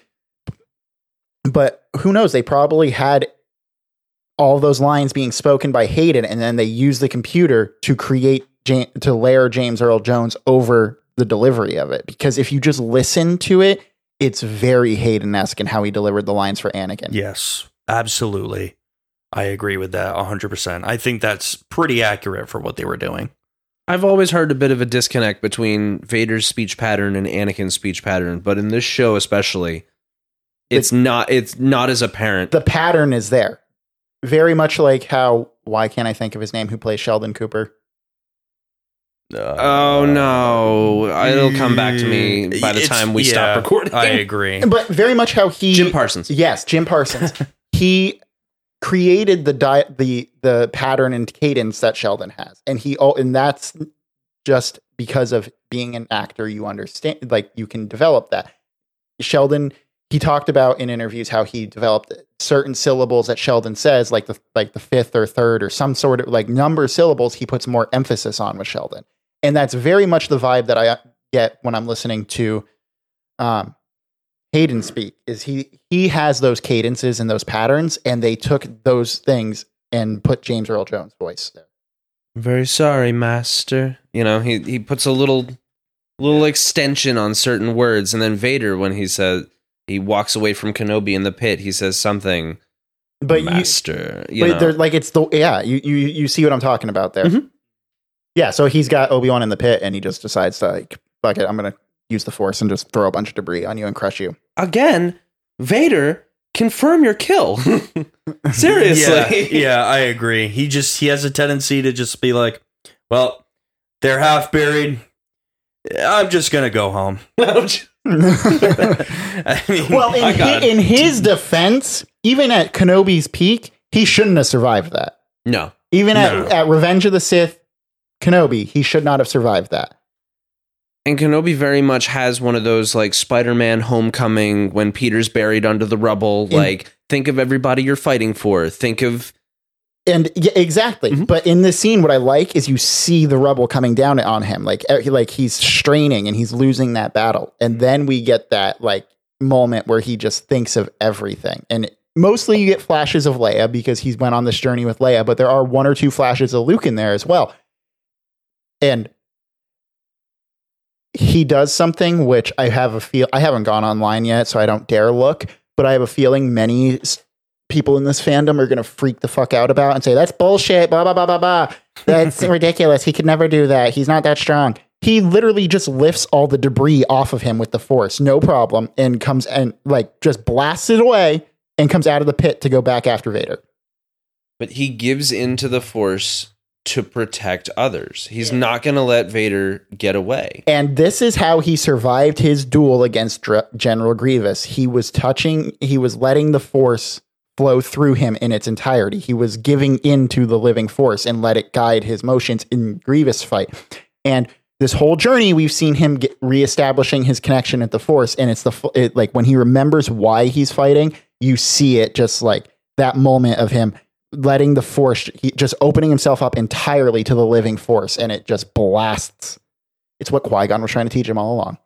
But who knows? They probably had all those lines being spoken by Hayden, and then they used the computer to to layer James Earl Jones over the delivery of it. Because if you just listen to it, it's very Hayden-esque in how he delivered the lines for Anakin. Yes, absolutely. I agree with that 100%. I think that's pretty accurate for what they were doing. I've always heard a bit of a disconnect between Vader's speech pattern and Anakin's speech pattern, but in this show especially, it's not as apparent. The pattern is there. Very much like how, why can't I think of his name, who plays Sheldon Cooper? Oh no, it'll come back to me by the time we stop recording. I agree. But very much how he Jim Parsons. Yes, Jim Parsons. He created the pattern and cadence that Sheldon has, and that's just because of being an actor. You understand, like you can develop that. Sheldon, he talked about in interviews how he developed certain syllables that Sheldon says, like the fifth or third or some sort of like number of syllables. He puts more emphasis on with Sheldon, and that's very much the vibe that I get when I'm listening to Hayden speak. Is he has those cadences and those patterns, and they took those things and put James Earl Jones' voice there. Very sorry, master. You know, he puts a little extension on certain words, and then Vader, when he walks away from Kenobi in the pit, he says something. But master, you see what I'm talking about there. Mm-hmm. Yeah, so he's got Obi-Wan in the pit, and he just decides to like, fuck it, I'm gonna use the Force and just throw a bunch of debris on you and crush you. Again, Vader, confirm your kill. Seriously. Yeah, I agree. He has a tendency to just be like, well, they're half buried. I'm just gonna go home. I mean, well, in his defense, even at Kenobi's peak, he shouldn't have survived that. No. Even at Revenge of the Sith, Kenobi, he should not have survived that. And Kenobi very much has one of those like Spider-Man Homecoming when Peter's buried under the rubble. Like, think of everybody you're fighting for. Think of... And yeah, exactly. Mm-hmm. But in this scene, what I like is you see the rubble coming down on him. Like he's straining and he's losing that battle. And then we get that like moment where he just thinks of everything. And mostly you get flashes of Leia because he's went on this journey with Leia, but there are one or two flashes of Luke in there as well. And he does something which I haven't gone online yet, so I don't dare look, but I have a feeling many people in this fandom are going to freak the fuck out about and say, that's bullshit, blah, blah, blah, blah, blah. That's ridiculous. He could never do that. He's not that strong. He literally just lifts all the debris off of him with the Force, no problem, and comes and like just blasts it away and comes out of the pit to go back after Vader. But he gives into the Force to protect others. He's not going to let Vader get away. And this is how he survived his duel against General Grievous. He was letting the Force flow through him in its entirety. He was giving into the living Force and let it guide his motions in Grievous fight. And this whole journey, we've seen him reestablishing his connection at the Force. And it's like when he remembers why he's fighting, you see it just like that moment of him letting the Force, just opening himself up entirely to the living Force, and it just blasts. It's what Qui-Gon was trying to teach him all along.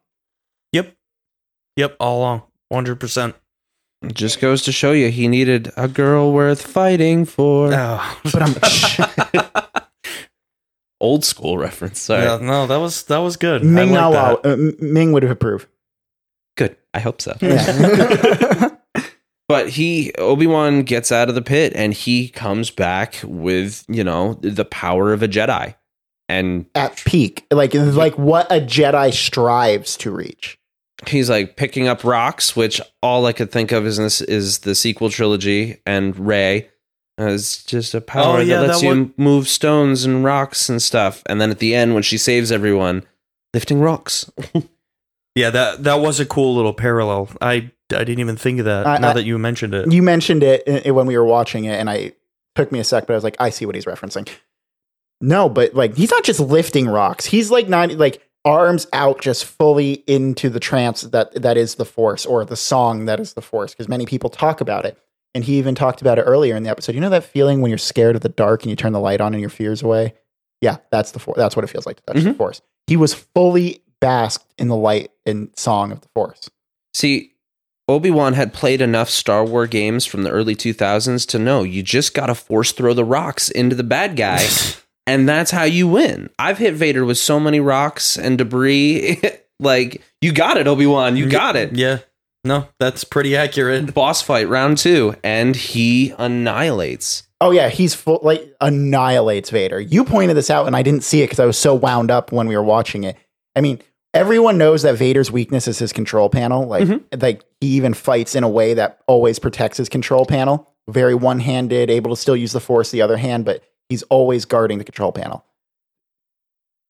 Yep, all along, 100%. It just goes to show you he needed a girl worth fighting for. Oh. But old school reference. Sorry. Yeah, no, that was good. Ming would have approved. Good. I hope so. Yeah. But Obi-Wan gets out of the pit and he comes back with, the power of a Jedi. And at peak, like what a Jedi strives to reach. He's like picking up rocks, which all I could think of is the sequel trilogy, and Rey as just a power that lets you move stones and rocks and stuff. And then at the end, when she saves everyone, lifting rocks. Yeah, that was a cool little parallel. I didn't even think of that now that you mentioned it. You mentioned it when we were watching it, and it took me a sec, but I was like, I see what he's referencing. No, but like he's not just lifting rocks. He's like not like arms out, just fully into the trance that is the Force, or the song that is the Force, because many people talk about it. And he even talked about it earlier in the episode. You know that feeling when you're scared of the dark and you turn the light on and your fears away? Yeah, that's the Force. That's what it feels like to touch the Force. He was fully basked in the light and song of the Force. See, Obi-Wan had played enough Star Wars games from the early 2000s to know you just got to force throw the rocks into the bad guy, and that's how you win. I've hit Vader with so many rocks and debris. Like, you got it, Obi-Wan. You got it. Yeah. No, that's pretty accurate. Boss fight, round 2, and he annihilates. Oh, yeah, he's annihilates Vader. You pointed this out, and I didn't see it because I was so wound up when we were watching it. I mean, everyone knows that Vader's weakness is his control panel. Like he even fights in a way that always protects his control panel. Very one-handed, able to still use the Force the other hand, but he's always guarding the control panel.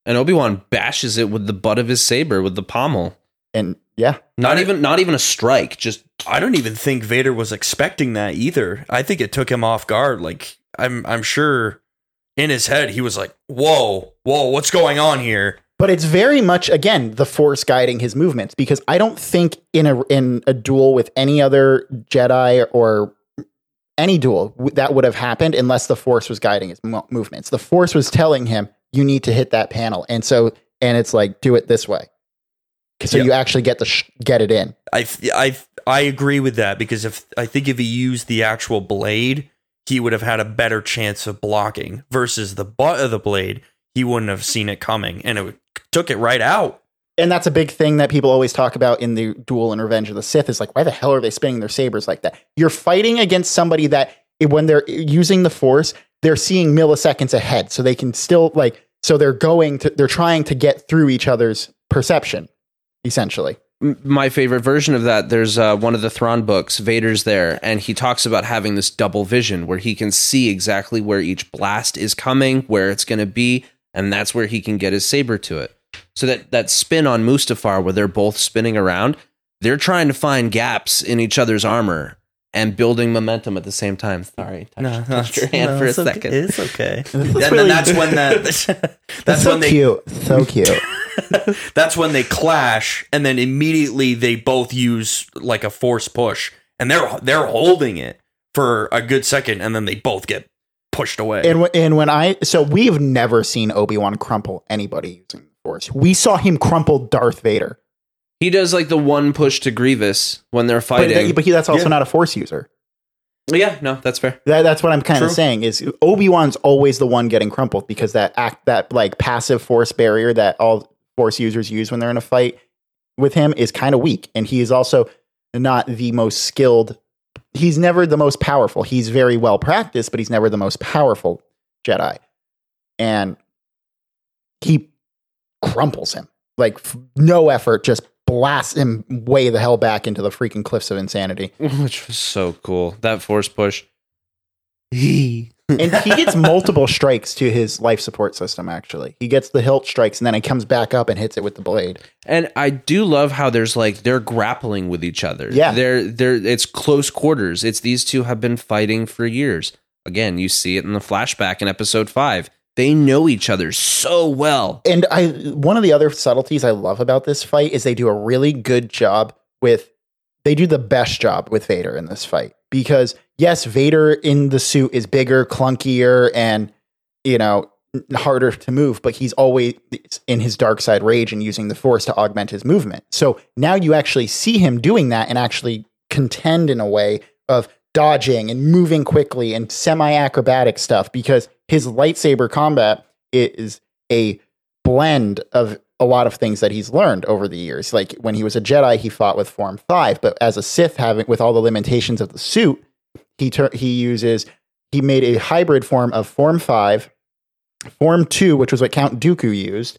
And Obi-Wan bashes it with the butt of his saber, with the pommel. And yeah, Not even a strike, just I don't even think Vader was expecting that either. I think it took him off guard. Like I'm sure in his head he was like, "Whoa, what's going on here?" but it's very much again the Force guiding his movements, because I don't think in a duel with any other Jedi or any duel that would have happened unless the Force was guiding his movements. The Force was telling him, "You need to hit that panel," and it's like, do it this way. So you actually get to get it in. I agree with that, because if he used the actual blade, he would have had a better chance of blocking, versus the butt of the blade, he wouldn't have seen it coming, and it took it right out. And that's a big thing that people always talk about in the duel in Revenge of the Sith is like, why the hell are they spinning their sabers like that? You're fighting against somebody that when they're using the Force, they're seeing milliseconds ahead, so they can still so they're trying to get through each other's perception. Essentially, my favorite version of that, there's one of the Thrawn books, Vader's there, and he talks about having this double vision where he can see exactly where each blast is coming, where it's going to be, and that's where he can get his saber to it. So that spin on Mustafar, where they're both spinning around, they're trying to find gaps in each other's armor and building momentum at the same time. Sorry, touched your hand for a second. It's okay. That's when cute. So cute. That's when they clash, and then immediately they both use like a force push, and they're holding it for a good second, and then they both get pushed away. So we've never seen Obi-Wan crumple anybody using the Force. We saw him crumple Darth Vader. He does like the one push to Grievous when they're fighting, but that's also not a Force user. Yeah, no, that's fair. That's what I'm kind of saying is Obi-Wan's always the one getting crumpled, because that like passive Force barrier that all Force users use when they're in a fight with him is kind of weak, and he is also not the most skilled. He's never the most powerful. He's very well practiced, but he's never the most powerful Jedi, and he crumples him like no effort, just blasts him way the hell back into the freaking cliffs of insanity, which was so cool. That Force push. And he gets multiple strikes to his life support system, actually. He gets the hilt strikes, and then he comes back up and hits it with the blade. And I do love how they're grappling with each other. Yeah. It's close quarters. It's these two have been fighting for years. Again, you see it in the flashback in episode 5. They know each other so well. And one of the other subtleties I love about this fight is they do a really good job they do the best job with Vader in this fight. Because yes, Vader in the suit is bigger, clunkier, and, harder to move, but he's always in his dark side rage and using the Force to augment his movement. So now you actually see him doing that and actually contend in a way of dodging and moving quickly and semi-acrobatic stuff, because his lightsaber combat is a blend of a lot of things that he's learned over the years. Like when he was a Jedi, he fought with Form 5, but as a Sith, with all the limitations of the suit, he made a hybrid form of Form 5, Form 2, which was what Count Dooku used,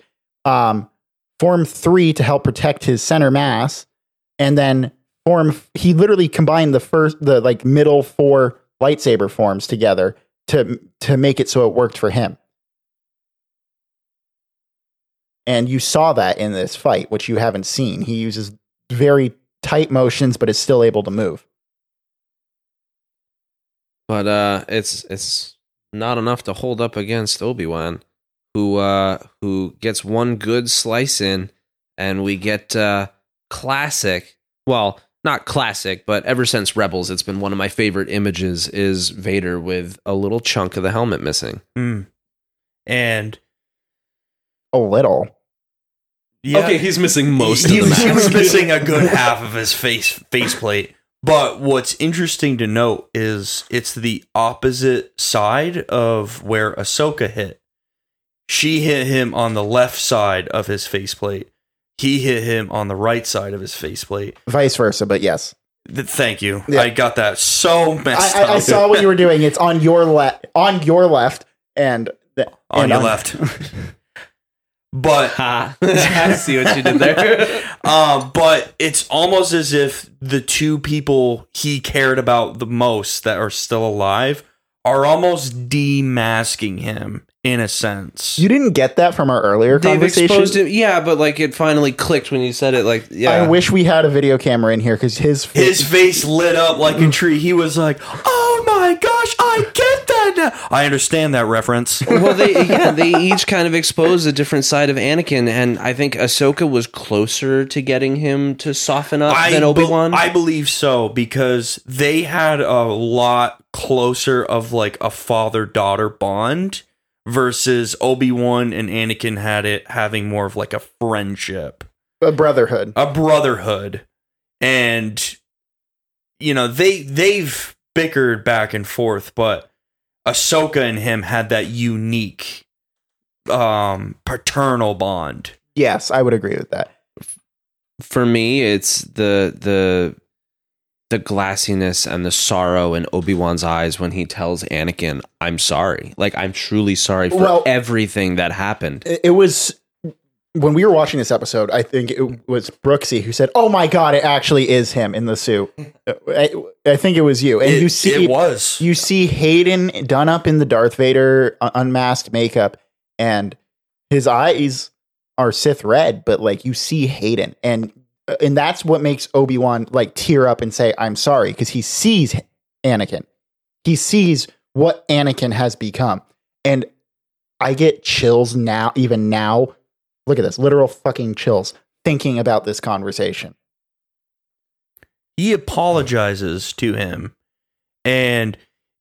Form 3 to help protect his center mass, and then he literally combined the middle 4 lightsaber forms together to make it so it worked for him. And you saw that in this fight, which you haven't seen. He uses very tight motions, but is still able to move. But it's not enough to hold up against Obi-Wan, who gets one good slice in, and we get classic. Well, not classic, but ever since Rebels, it's been one of my favorite images is Vader with a little chunk of the helmet missing. And a little. Yeah. Okay, he's missing most of the mask. He was missing a good half of his faceplate. But what's interesting to note is it's the opposite side of where Ahsoka hit. She hit him on the left side of his faceplate. He hit him on the right side of his faceplate. Vice versa, but yes. Thank you. Yeah. I got that so messed up. I saw what you were doing. It's on your left, and on your left. But I see what you did there. But it's almost as if the two people he cared about the most that are still alive are almost demasking him in a sense. You didn't get that from our earlier They've conversation? exposed it, yeah, but like it finally clicked when you said it. Like, yeah, I wish we had a video camera in here because his face lit up like a tree. He was like, "Oh my gosh, I get that now. I understand that reference." Well, they each kind of exposed a different side of Anakin, and I think Ahsoka was closer to getting him to soften up than Obi-Wan. I believe so, because they had a lot closer of like a father-daughter bond versus Obi-Wan and Anakin had it having more of like a friendship, a brotherhood. And you know, they've bickered back and forth, but Ahsoka and him had that unique paternal bond. Yes, I would agree with that. For me, it's the glassiness and the sorrow in Obi-Wan's eyes when he tells Anakin, "I'm sorry. Like, I'm truly sorry for everything that happened." It was when we were watching this episode, I think it was Brooksy who said, "Oh my God, it actually is him in the suit." I think it was you. And you see Hayden done up in the Darth Vader unmasked makeup, and his eyes are Sith red, but like you see Hayden, and that's what makes Obi-Wan like tear up and say, "I'm sorry," because he sees Anakin. He sees what Anakin has become. And I get chills now, even now. Look at this, literal fucking chills thinking about this conversation. He apologizes to him, and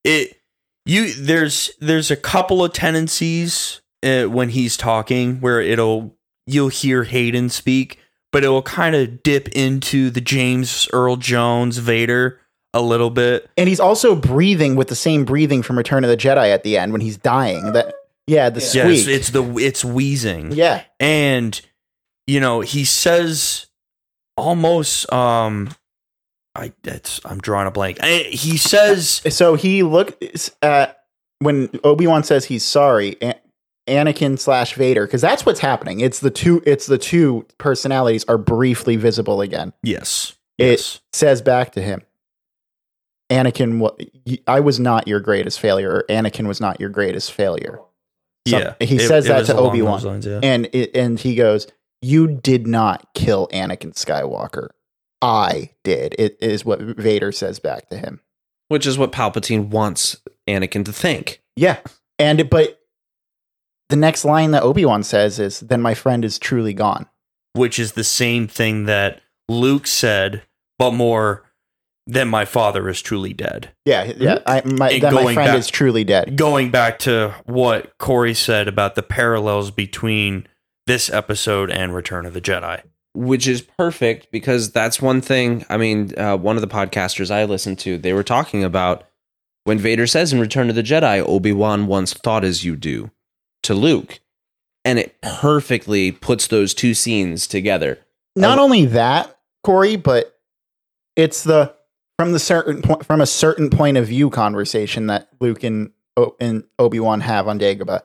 there's a couple of tendencies when he's talking where you'll hear Hayden speak, but it will kind of dip into the James Earl Jones Vader a little bit. And he's also breathing with the same breathing from Return of the Jedi at the end when he's dying. The squeak. It's wheezing. Yeah. And you know, he says almost I'm drawing a blank. He says so he looks at when Obi-Wan says he's sorry, Anakin / Vader, because that's what's happening. It's the two personalities are briefly visible again. Yes. It says back to him, Anakin, I was not your greatest failure, or Anakin was not your greatest failure. He says that to Obi-Wan, lines, yeah. And he goes, "You did not kill Anakin Skywalker. I did." It is what Vader says back to him, which is what Palpatine wants Anakin to think. Yeah, but the next line that Obi-Wan says is, "Then my friend is truly gone," which is the same thing that Luke said, but more than "my father is truly dead." Yeah. My friend is truly dead. Going back to what Corey said about the parallels between this episode and Return of the Jedi. Which is perfect, because that's one thing. I mean, one of the podcasters I listened to, they were talking about when Vader says in Return of the Jedi, "Obi-Wan once thought as you do," to Luke. And it perfectly puts those two scenes together. Not only that, Corey, but it's from a certain point of view conversation that Luke and Obi-Wan have on Dagobah.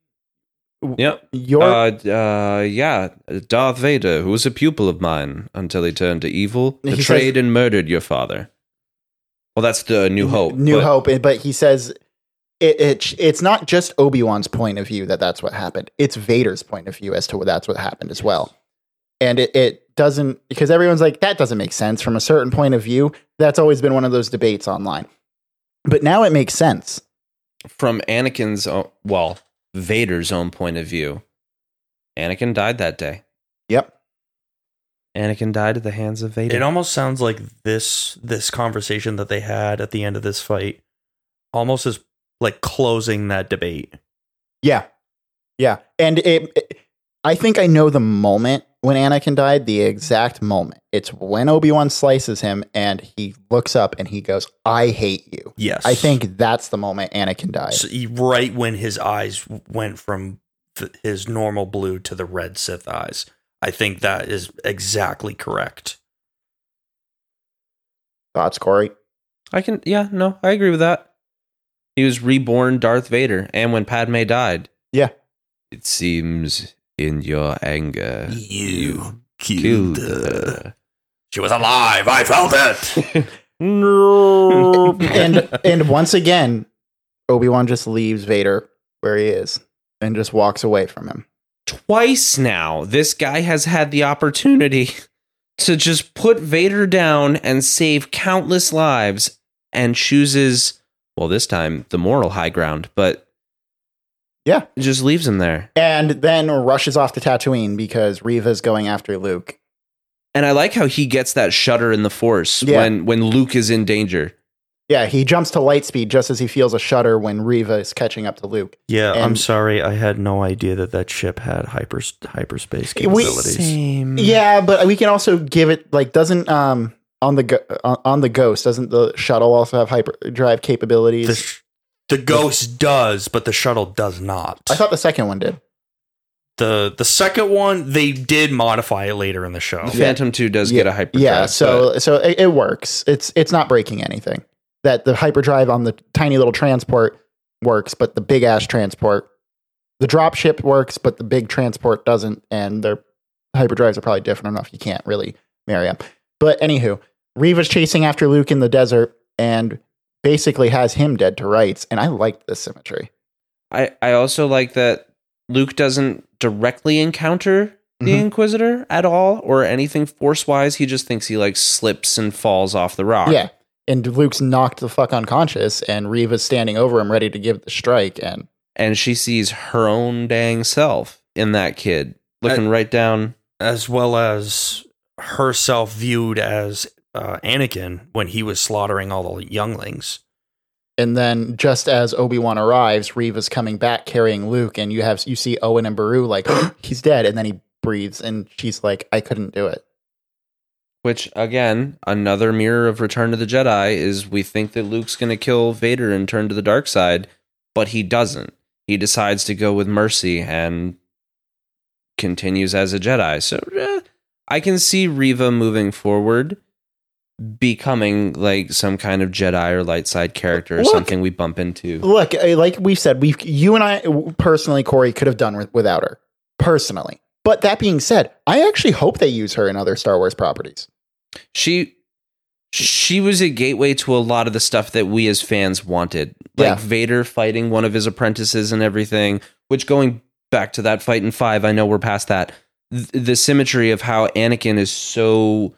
Yep. Darth Vader, who was a pupil of mine until he turned to evil, betrayed and murdered your father. Well, that's the New Hope. But he says it's not just Obi-Wan's point of view that's what happened. It's Vader's point of view as to that's what happened as well. And it doesn't, because everyone's like, that doesn't make sense from a certain point of view. That's always been one of those debates online. But now it makes sense. From Vader's own point of view, Anakin died that day. Yep. Anakin died at the hands of Vader. It almost sounds like this conversation that they had at the end of this fight almost is like closing that debate. Yeah. Yeah. And I think I know the moment when Anakin died, the exact moment. It's when Obi-Wan slices him and he looks up and he goes, "I hate you." Yes. I think that's the moment Anakin died. So right when his eyes went from his normal blue to the red Sith eyes. I think that is exactly correct. Thoughts, Corey? I agree with that. He was reborn Darth Vader, and when Padme died. Yeah. It seems in your anger, you killed her. She was alive. I felt it. No. and once again, Obi-Wan just leaves Vader where he is and just walks away from him. Twice now, this guy has had the opportunity to just put Vader down and save countless lives, and chooses, well, this time, the moral high ground, but yeah, just leaves him there. And then rushes off to Tatooine because Reva's going after Luke. And I like how he gets that shudder in the Force when Luke is in danger. Yeah, he jumps to light speed just as he feels a shudder when Reva is catching up to Luke. Yeah, I'm sorry. I had no idea that ship had hyperspace capabilities. Yeah, but we can also give it, like, doesn't on the Ghost, doesn't the shuttle also have hyperdrive capabilities? The Ghost does, but the shuttle does not. I thought the second one did. The second one, they did modify it later in the show. The Phantom 2 does get a hyperdrive. Yeah, so it works. It's not breaking anything. That the hyperdrive on the tiny little transport works, but the big ass transport, the dropship works, but the big transport doesn't, and their hyperdrives are probably different enough you can't really marry them. But anywho, Reva's chasing after Luke in the desert and basically has him dead to rights, and I like this symmetry. I also like that Luke doesn't directly encounter the Inquisitor at all or anything Force-wise. He just thinks he like slips and falls off the rock. Yeah. And Luke's knocked the fuck unconscious, and Reva's standing over him, ready to give the strike. And she sees her own dang self in that kid, looking right down. As well as herself viewed as Anakin when he was slaughtering all the younglings. And then just as Obi-Wan arrives, Reva's coming back carrying Luke, and you see Owen and Beru like, he's dead. And then he breathes, and she's like, I couldn't do it. Which, again, another mirror of Return to the Jedi is we think that Luke's going to kill Vader and turn to the dark side, but he doesn't. He decides to go with mercy and continues as a Jedi. So I can see Reva moving forward, becoming like some kind of Jedi or light side character or something we bump into. Look, like we've said, you and I personally, Corey, could have done without her. Personally. But that being said, I actually hope they use her in other Star Wars properties. She was a gateway to a lot of the stuff that we as fans wanted. Like Vader fighting one of his apprentices and everything, which going back to that fight in 5, I know we're past that. The symmetry of how Anakin is so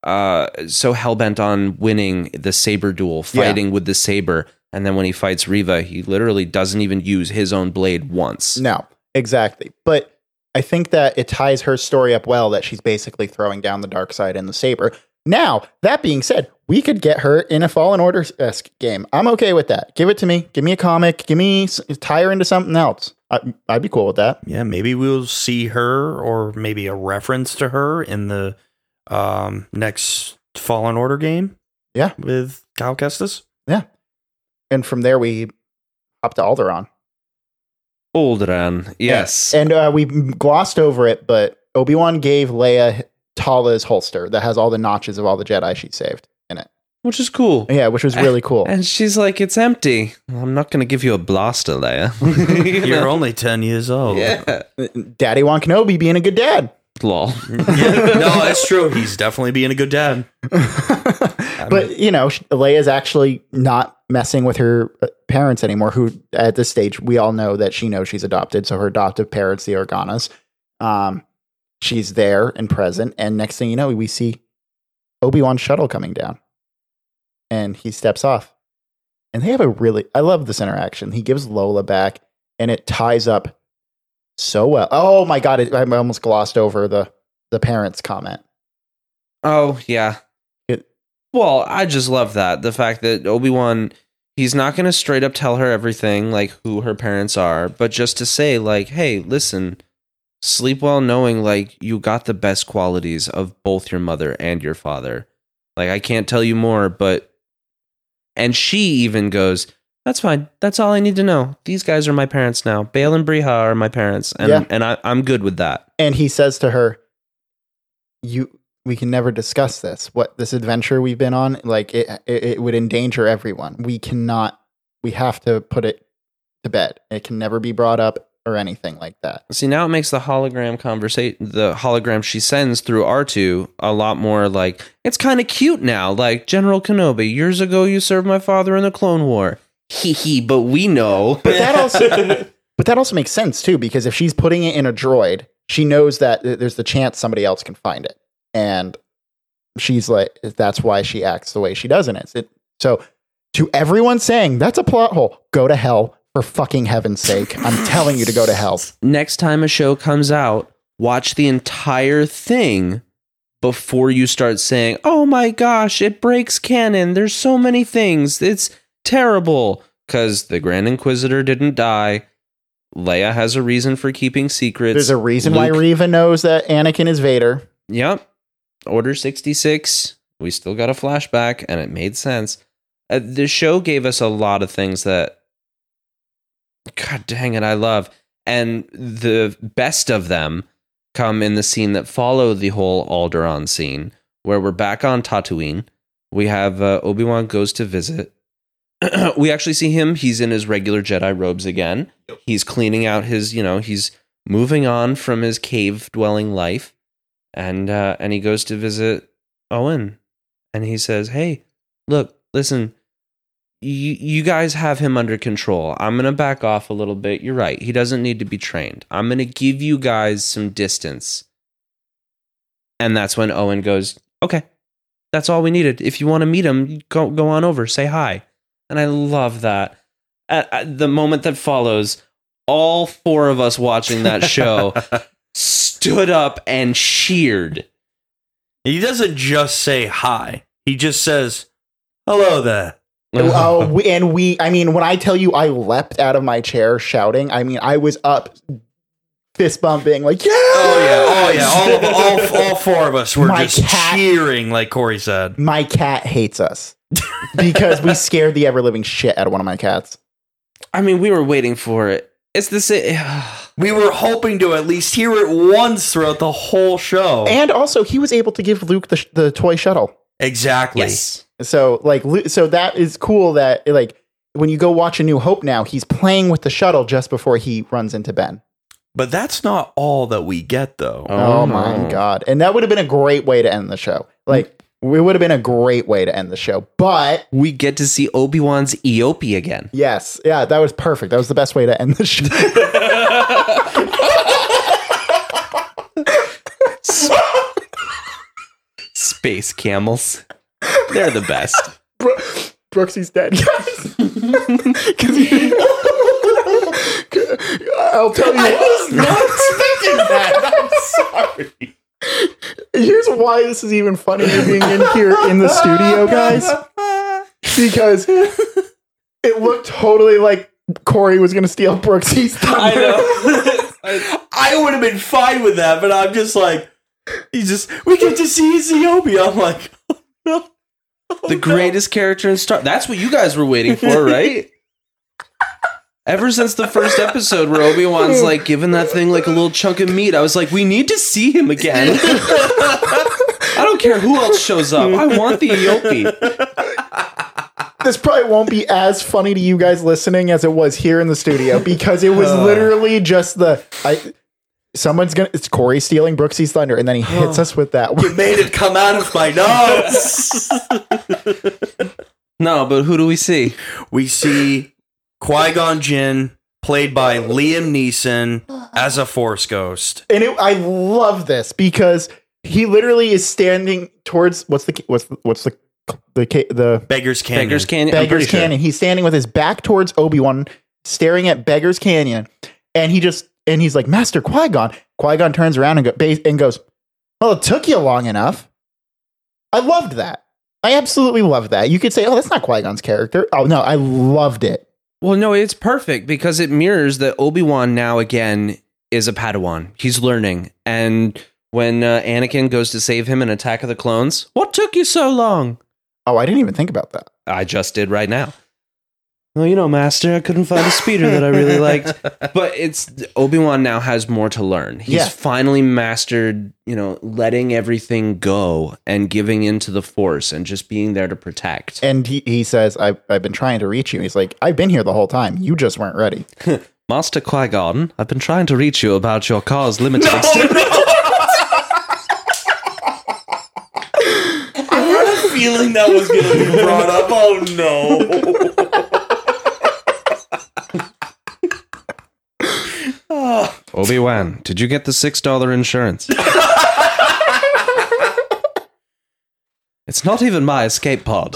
hell-bent on winning the saber duel, fighting with the saber. And then when he fights Reva, he literally doesn't even use his own blade once. No, exactly. But I think that it ties her story up well that she's basically throwing down the dark side in the saber. Now, that being said, we could get her in a Fallen Order-esque game. I'm okay with that. Give it to me. Give me a comic. Tie her into something else. I'd be cool with that. Yeah, maybe we'll see her or maybe a reference to her in the next Fallen Order game. Yeah. With Cal Kestis. Yeah. And from there, we hop to Alderaan. Alderaan, yes. And we glossed over it, but Obi-Wan gave Leia Tala's holster that has all the notches of all the Jedi she saved in it. Which is cool. Yeah, which was really cool. And she's like, it's empty. I'm not going to give you a blaster, Leia. You're only 10 years old. Yeah. Daddy Wan Kenobi being a good dad. Lol. No, that's true. He's definitely being a good dad. But, Leia's actually not messing with her parents anymore, who at this stage, we all know that she knows she's adopted. So her adoptive parents, the Organas, she's there and present. And next thing you know, we see Obi-Wan's shuttle coming down and he steps off. And they have I love this interaction. He gives Lola back and it ties up so well. Oh my God. I almost glossed over the parents' comment. Oh, yeah. Well, I just love that. The fact that Obi-Wan, he's not going to straight up tell her everything, like who her parents are, but just to say, like, hey, listen, sleep well knowing, like, you got the best qualities of both your mother and your father. Like, I can't tell you more, but... And she even goes, that's fine. That's all I need to know. These guys are my parents now. Bail and Breha are my parents, and I'm good with that. And he says to her, we can never discuss this adventure we've been on. Like it would endanger everyone. We have to put it to bed. It can never be brought up or anything like that. See, now it makes the hologram the hologram she sends through R2 a lot more like, it's kind of cute now. Like, General Kenobi, years ago you served my father in the Clone War. hee, but we know. But that also makes sense too, because if she's putting it in a droid, she knows that there's the chance somebody else can find it, and she's like, that's why she acts the way she does in it. So to everyone saying that's a plot hole, go to hell, for fucking heaven's sake. I'm telling you to go to hell. Next time a show comes out, watch the entire thing before you start saying, oh my gosh, it breaks canon. There's so many things. It's terrible. Because the Grand Inquisitor didn't die. Leia has a reason for keeping secrets. There's a reason why Reva knows that Anakin is Vader. Yep. Order 66. We still got a flashback, and it made sense. The show gave us a lot of things that, God dang it, I love. And the best of them come in the scene that follow the whole Alderaan scene, where we're back on Tatooine. We have Obi-Wan goes to visit. We actually see him. He's in his regular Jedi robes again. He's cleaning out his, he's moving on from his cave-dwelling life. And he goes to visit Owen. And he says, hey, look, listen, you guys have him under control. I'm going to back off a little bit. You're right. He doesn't need to be trained. I'm going to give you guys some distance. And that's when Owen goes, okay, that's all we needed. If you want to meet him, go on over, say hi. And I love that. At the moment that follows, all four of us watching that show stood up and cheered. He doesn't just say hi. He just says, hello there. When I tell you I leapt out of my chair shouting, I was up fist bumping like, yeah! Oh yeah. All four of us were cheering, like Corey said. My cat hates us because we scared the ever-living shit out of one of my cats. We were waiting for it. It's the same. We were hoping to at least hear it once throughout the whole show. And also, he was able to give Luke the toy shuttle. Exactly. Yes. So that is cool that when you go watch A New Hope now, he's playing with the shuttle just before he runs into Ben. But that's not all that we get, though. Oh my God. And that would have been a great way to end the show. It would have been a great way to end the show. But we get to see Obi-Wan's Eopie again. Yes. Yeah, that was perfect. That was the best way to end the show. Space camels. They're the best. Brooksy's dead, guys. I'll tell you. I was not expecting that. I'm sorry. Here's why this is even funnier being in here in the studio, guys. Because it looked totally like Corey was going to steal Brooksy's thunder. I know. I would have been fine with that, but I'm just like, we get to see Eopie. I'm like, oh, no. The greatest character in Star. That's what you guys were waiting for, right? Ever since the first episode where Obi-Wan's giving that thing a little chunk of meat, I was like, we need to see him again. I don't care who else shows up. I want the Eopie. This probably won't be as funny to you guys listening as it was here in the studio, because it was literally just it's Corey stealing Brooksy's thunder, and then he hits us with that. You made it come out of my nose. No, but who do we see? We see Qui-Gon Jinn, played by Liam Neeson, as a Force ghost. And I love this because he literally is standing towards what's the Beggar's Canyon. Beggar's Canyon. Beggar's Canyon. He's standing with his back towards Obi-Wan, staring at Beggar's Canyon, and he's like, Master Qui-Gon. Qui-Gon turns around and goes, well, it took you long enough. I loved that. I absolutely loved that. You could say, oh, that's not Qui-Gon's character. Oh, no, I loved it. Well, no, it's perfect because it mirrors that Obi-Wan now again is a Padawan. He's learning. And when Anakin goes to save him in Attack of the Clones, what took you so long? Oh, I didn't even think about that. I just did right now. Well, Master, I couldn't find a speeder that I really liked. But Obi-Wan now has more to learn. He's finally mastered, letting everything go and giving into the Force and just being there to protect. And he says, I've been trying to reach you. He's like, I've been here the whole time. You just weren't ready. Master Qui-Gon, I've been trying to reach you about your car's limited extension. I had a feeling that was going to be brought up. Oh, no. Obi-Wan, did you get the $6 insurance? It's not even my escape pod.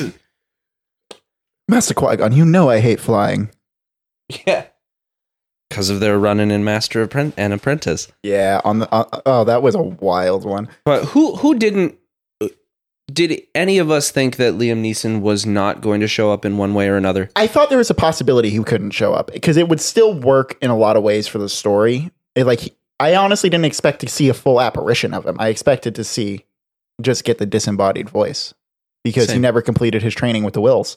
Master Qui-Gon, you know I hate flying. Yeah. Because of their running in Master and Apprentice. Yeah, on the oh, that was a wild one. But who didn't? Did any of us think that Liam Neeson was not going to show up in one way or another? I thought there was a possibility he couldn't show up because it would still work in a lot of ways for the story. I honestly didn't expect to see a full apparition of him. I expected to see just get the disembodied voice because he Same. never completed his training with the Wills.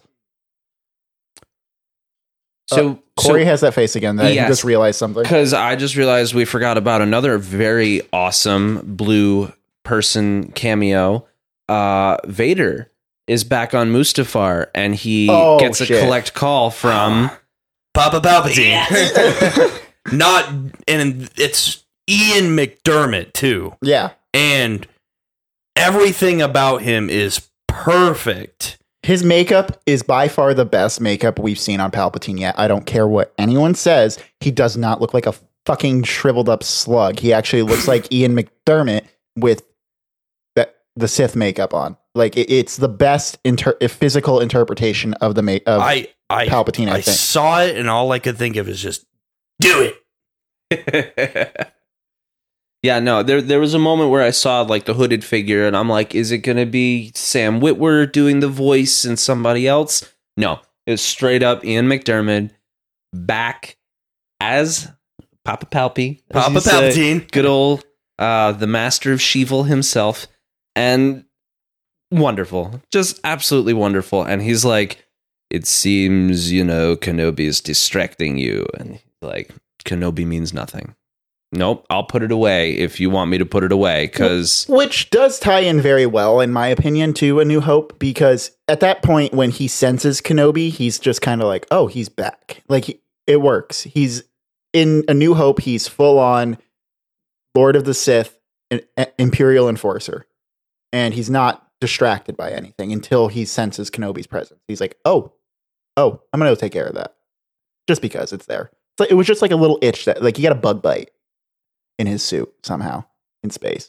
So Corey has that face again. That Yes. he just realized something. because I just realized we forgot about another very awesome blue person cameo. Vader is back on Mustafar, and he Oh, gets a shit. collect call from Papa Palpatine. Not, and it's Ian McDermott too. Yeah. And everything about him is perfect. His makeup is by far the best makeup we've seen on Palpatine yet. I don't care what anyone says. He does not look like a fucking shriveled up slug. He actually looks like Ian McDermott with the Sith makeup on. Like it's the best physical interpretation of the Palpatine. I I think. saw it, and all I could think of is just do it. Yeah, no, there was a moment where I saw like the hooded figure, and I'm like, is it going to be Sam Witwer doing the voice and somebody else? No, it was straight up Ian McDermott back as Papa Palpy. as Papa you say. Palpatine. Good old the master of Sheevil himself. And wonderful. Just absolutely wonderful. And he's like, it seems, Kenobi is distracting you. And he's like, Kenobi means nothing. Nope, I'll put it away if you want me to put it away, because Which does tie in very well, in my opinion, to A New Hope, because at that point when he senses Kenobi, he's just kind of like, oh, he's back. Like, it works. He's in A New Hope, he's full on Lord of the Sith, Imperial Enforcer. And he's not distracted by anything until he senses Kenobi's presence. He's like, oh, I'm going to go take care of that. Just because it's there. It was just like a little itch that, like, he got a bug bite in his suit somehow in space.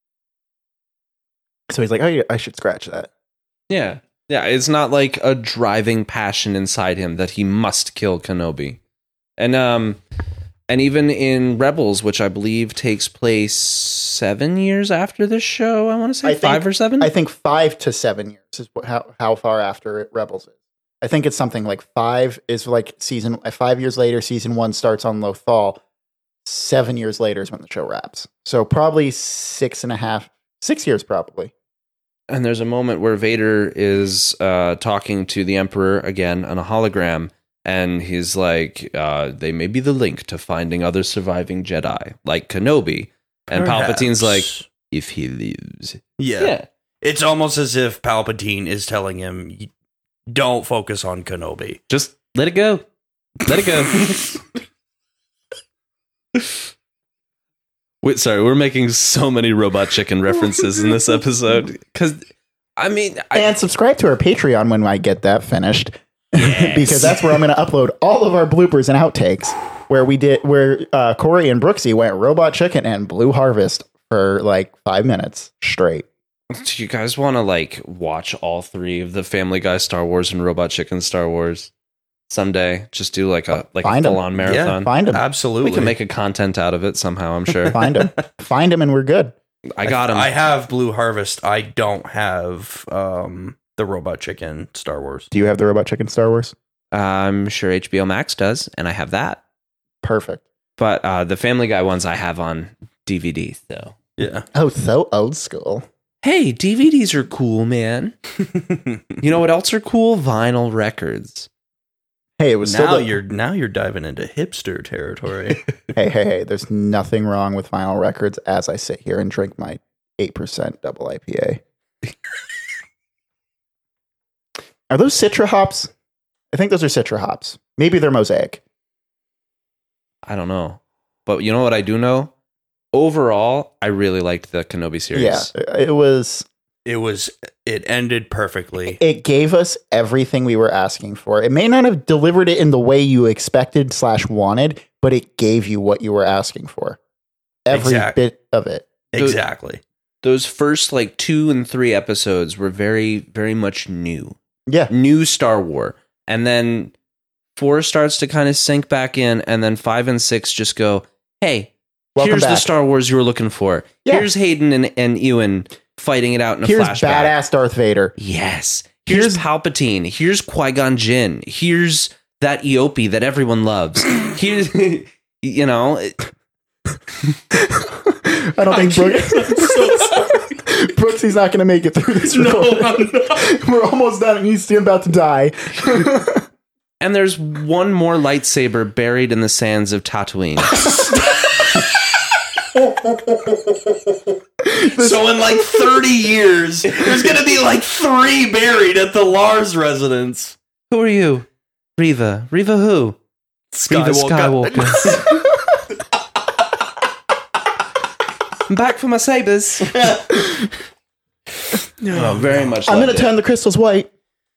So he's like, oh, yeah, I should scratch that. yeah, it's not like a driving passion inside him that he must kill Kenobi. And even in Rebels, which I believe takes place 7 years after this show, I want to say 5 or 7. I think 5 to 7 years is how far after Rebels is. I think it's something like 5 is like 5 years later, season 1 starts on Lothal. 7 years later is when the show wraps. So probably 6 years probably. And there's a moment where Vader is talking to the Emperor again on a hologram. And he's like, they may be the link to finding other surviving Jedi, like Kenobi. And Perhaps. Palpatine's like, if he lives. Yeah. It's almost as if Palpatine is telling him, don't focus on Kenobi. Just let it go. Let it go. Wait, sorry, we're making so many Robot Chicken references in this episode. Because, And subscribe to our Patreon when I get that finished. Yes. Because that's where I'm going to upload all of our bloopers and outtakes where Corey and Brooksy went Robot Chicken and Blue Harvest for like 5 minutes straight. do you guys want to like watch all 3 of the Family Guy Star Wars and Robot Chicken Star Wars someday? Just do like a Find 'em. full-on marathon. Find them. Absolutely. We can make a content out of it somehow, I'm sure. Find them and we're good. I got him. I have Blue Harvest. I don't have the Robot Chicken Star Wars. Do you have the Robot Chicken Star Wars? I'm sure HBO Max does, and I have that. Perfect. But the Family Guy ones I have on DVD, so. Yeah. Oh, so old school. Hey, DVDs are cool, man. You know what else are cool? Vinyl records. Hey, it was now still you're diving into hipster territory. hey. There's nothing wrong with vinyl records as I sit here and drink my 8% double IPA. Are those Citra hops? I think those are Citra hops. Maybe they're Mosaic. I don't know. But you know what I do know? Overall, I really liked the Kenobi series. Yeah, it was. It It ended perfectly. It gave us everything we were asking for. It may not have delivered it in the way you expected / wanted, but it gave you what you were asking for. Every bit of it. Exactly. Those first like 2 and 3 episodes were very, very much new. Yeah. New Star Wars. And then 4 starts to kind of sink back in, and then 5 and 6 just go, hey, Welcome here's back. the Star Wars you were looking for. Yeah. Here's Hayden and Ewan fighting it out in a Here's flashback. badass Darth Vader. Yes. Here's Palpatine. Here's Qui-Gon Jinn. Here's that Eopie that everyone loves. Here's, you know. I don't think Brooksy's not going to make it through this recording. We're almost done. He's about to die. And there's one more lightsaber buried in the sands of Tatooine. So in like 30 years, there's going to be like 3 buried at the Lars residence. Who are you? Reva. Reva who? Reva Skywalker. I'm back for my sabers. Oh, very much. I'm going to turn the crystals white.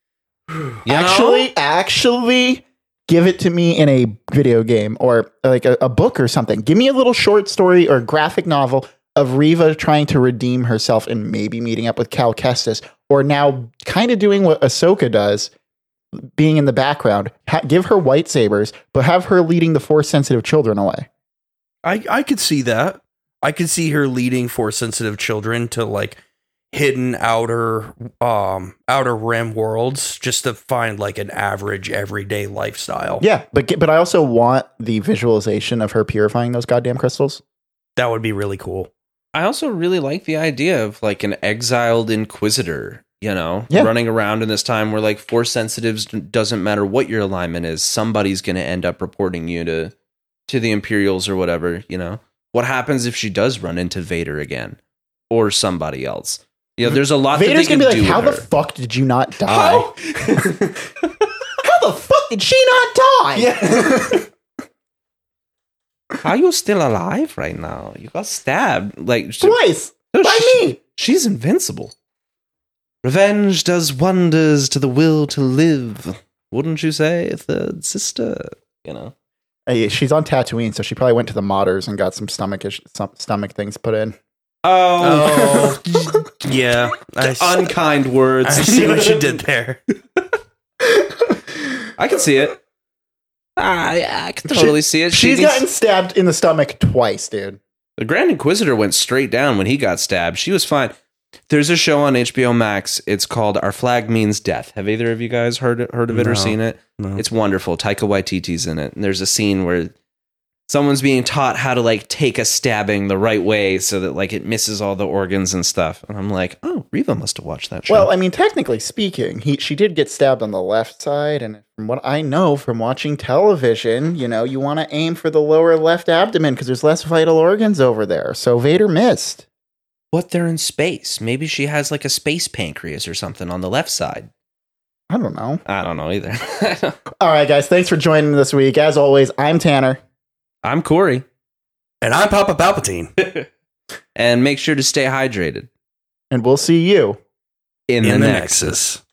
Actually, give it to me in a video game or like a book or something. Give me a little short story or graphic novel of Reva trying to redeem herself and maybe meeting up with Cal Kestis, or now kind of doing what Ahsoka does, being in the background. Give her white sabers, but have her leading the Force-sensitive children away. I could see that. I could see her leading Force-sensitive children to like hidden outer rim worlds just to find like an average everyday lifestyle. Yeah, but I also want the visualization of her purifying those goddamn crystals. That would be really cool. I also really like the idea of like an exiled Inquisitor, you know, running around in this time where like Force sensitives doesn't matter what your alignment is, somebody's going to end up reporting you to the Imperials or whatever, you know. What happens if she does run into Vader again or somebody else? You know, there's a lot Vader's that they can do. How the fuck did you not die? How the fuck did she not die? Yeah. How are you still alive right now? You got stabbed like twice by me. She's invincible. Revenge does wonders to the will to live. Wouldn't you say, third sister? You know. Hey, she's on Tatooine, so she probably went to the modders and got some stomach things put in. Oh. Yeah. Unkind words. I see what you did there. I can see it. I can totally see it. She's gotten stabbed in the stomach twice, dude. The Grand Inquisitor went straight down when he got stabbed. She was fine. There's a show on HBO Max. It's called Our Flag Means Death. Have either of you guys heard of it or seen it? No. It's wonderful. Taika Waititi's in it. And there's a scene where someone's being taught how to like take a stabbing the right way so that like it misses all the organs and stuff. And I'm like, oh, Reva must have watched that show. Well, I mean, technically speaking, she did get stabbed on the left side. And from what I know from watching television, you know, you want to aim for the lower left abdomen because there's less vital organs over there. So Vader missed. But they're in space. Maybe she has like a space pancreas or something on the left side. I don't know. I don't know either. All right, guys. Thanks for joining me this week. As always, I'm Tanner. I'm Corey. And I'm Papa Palpatine. And make sure to stay hydrated. And we'll see you in the Nexus.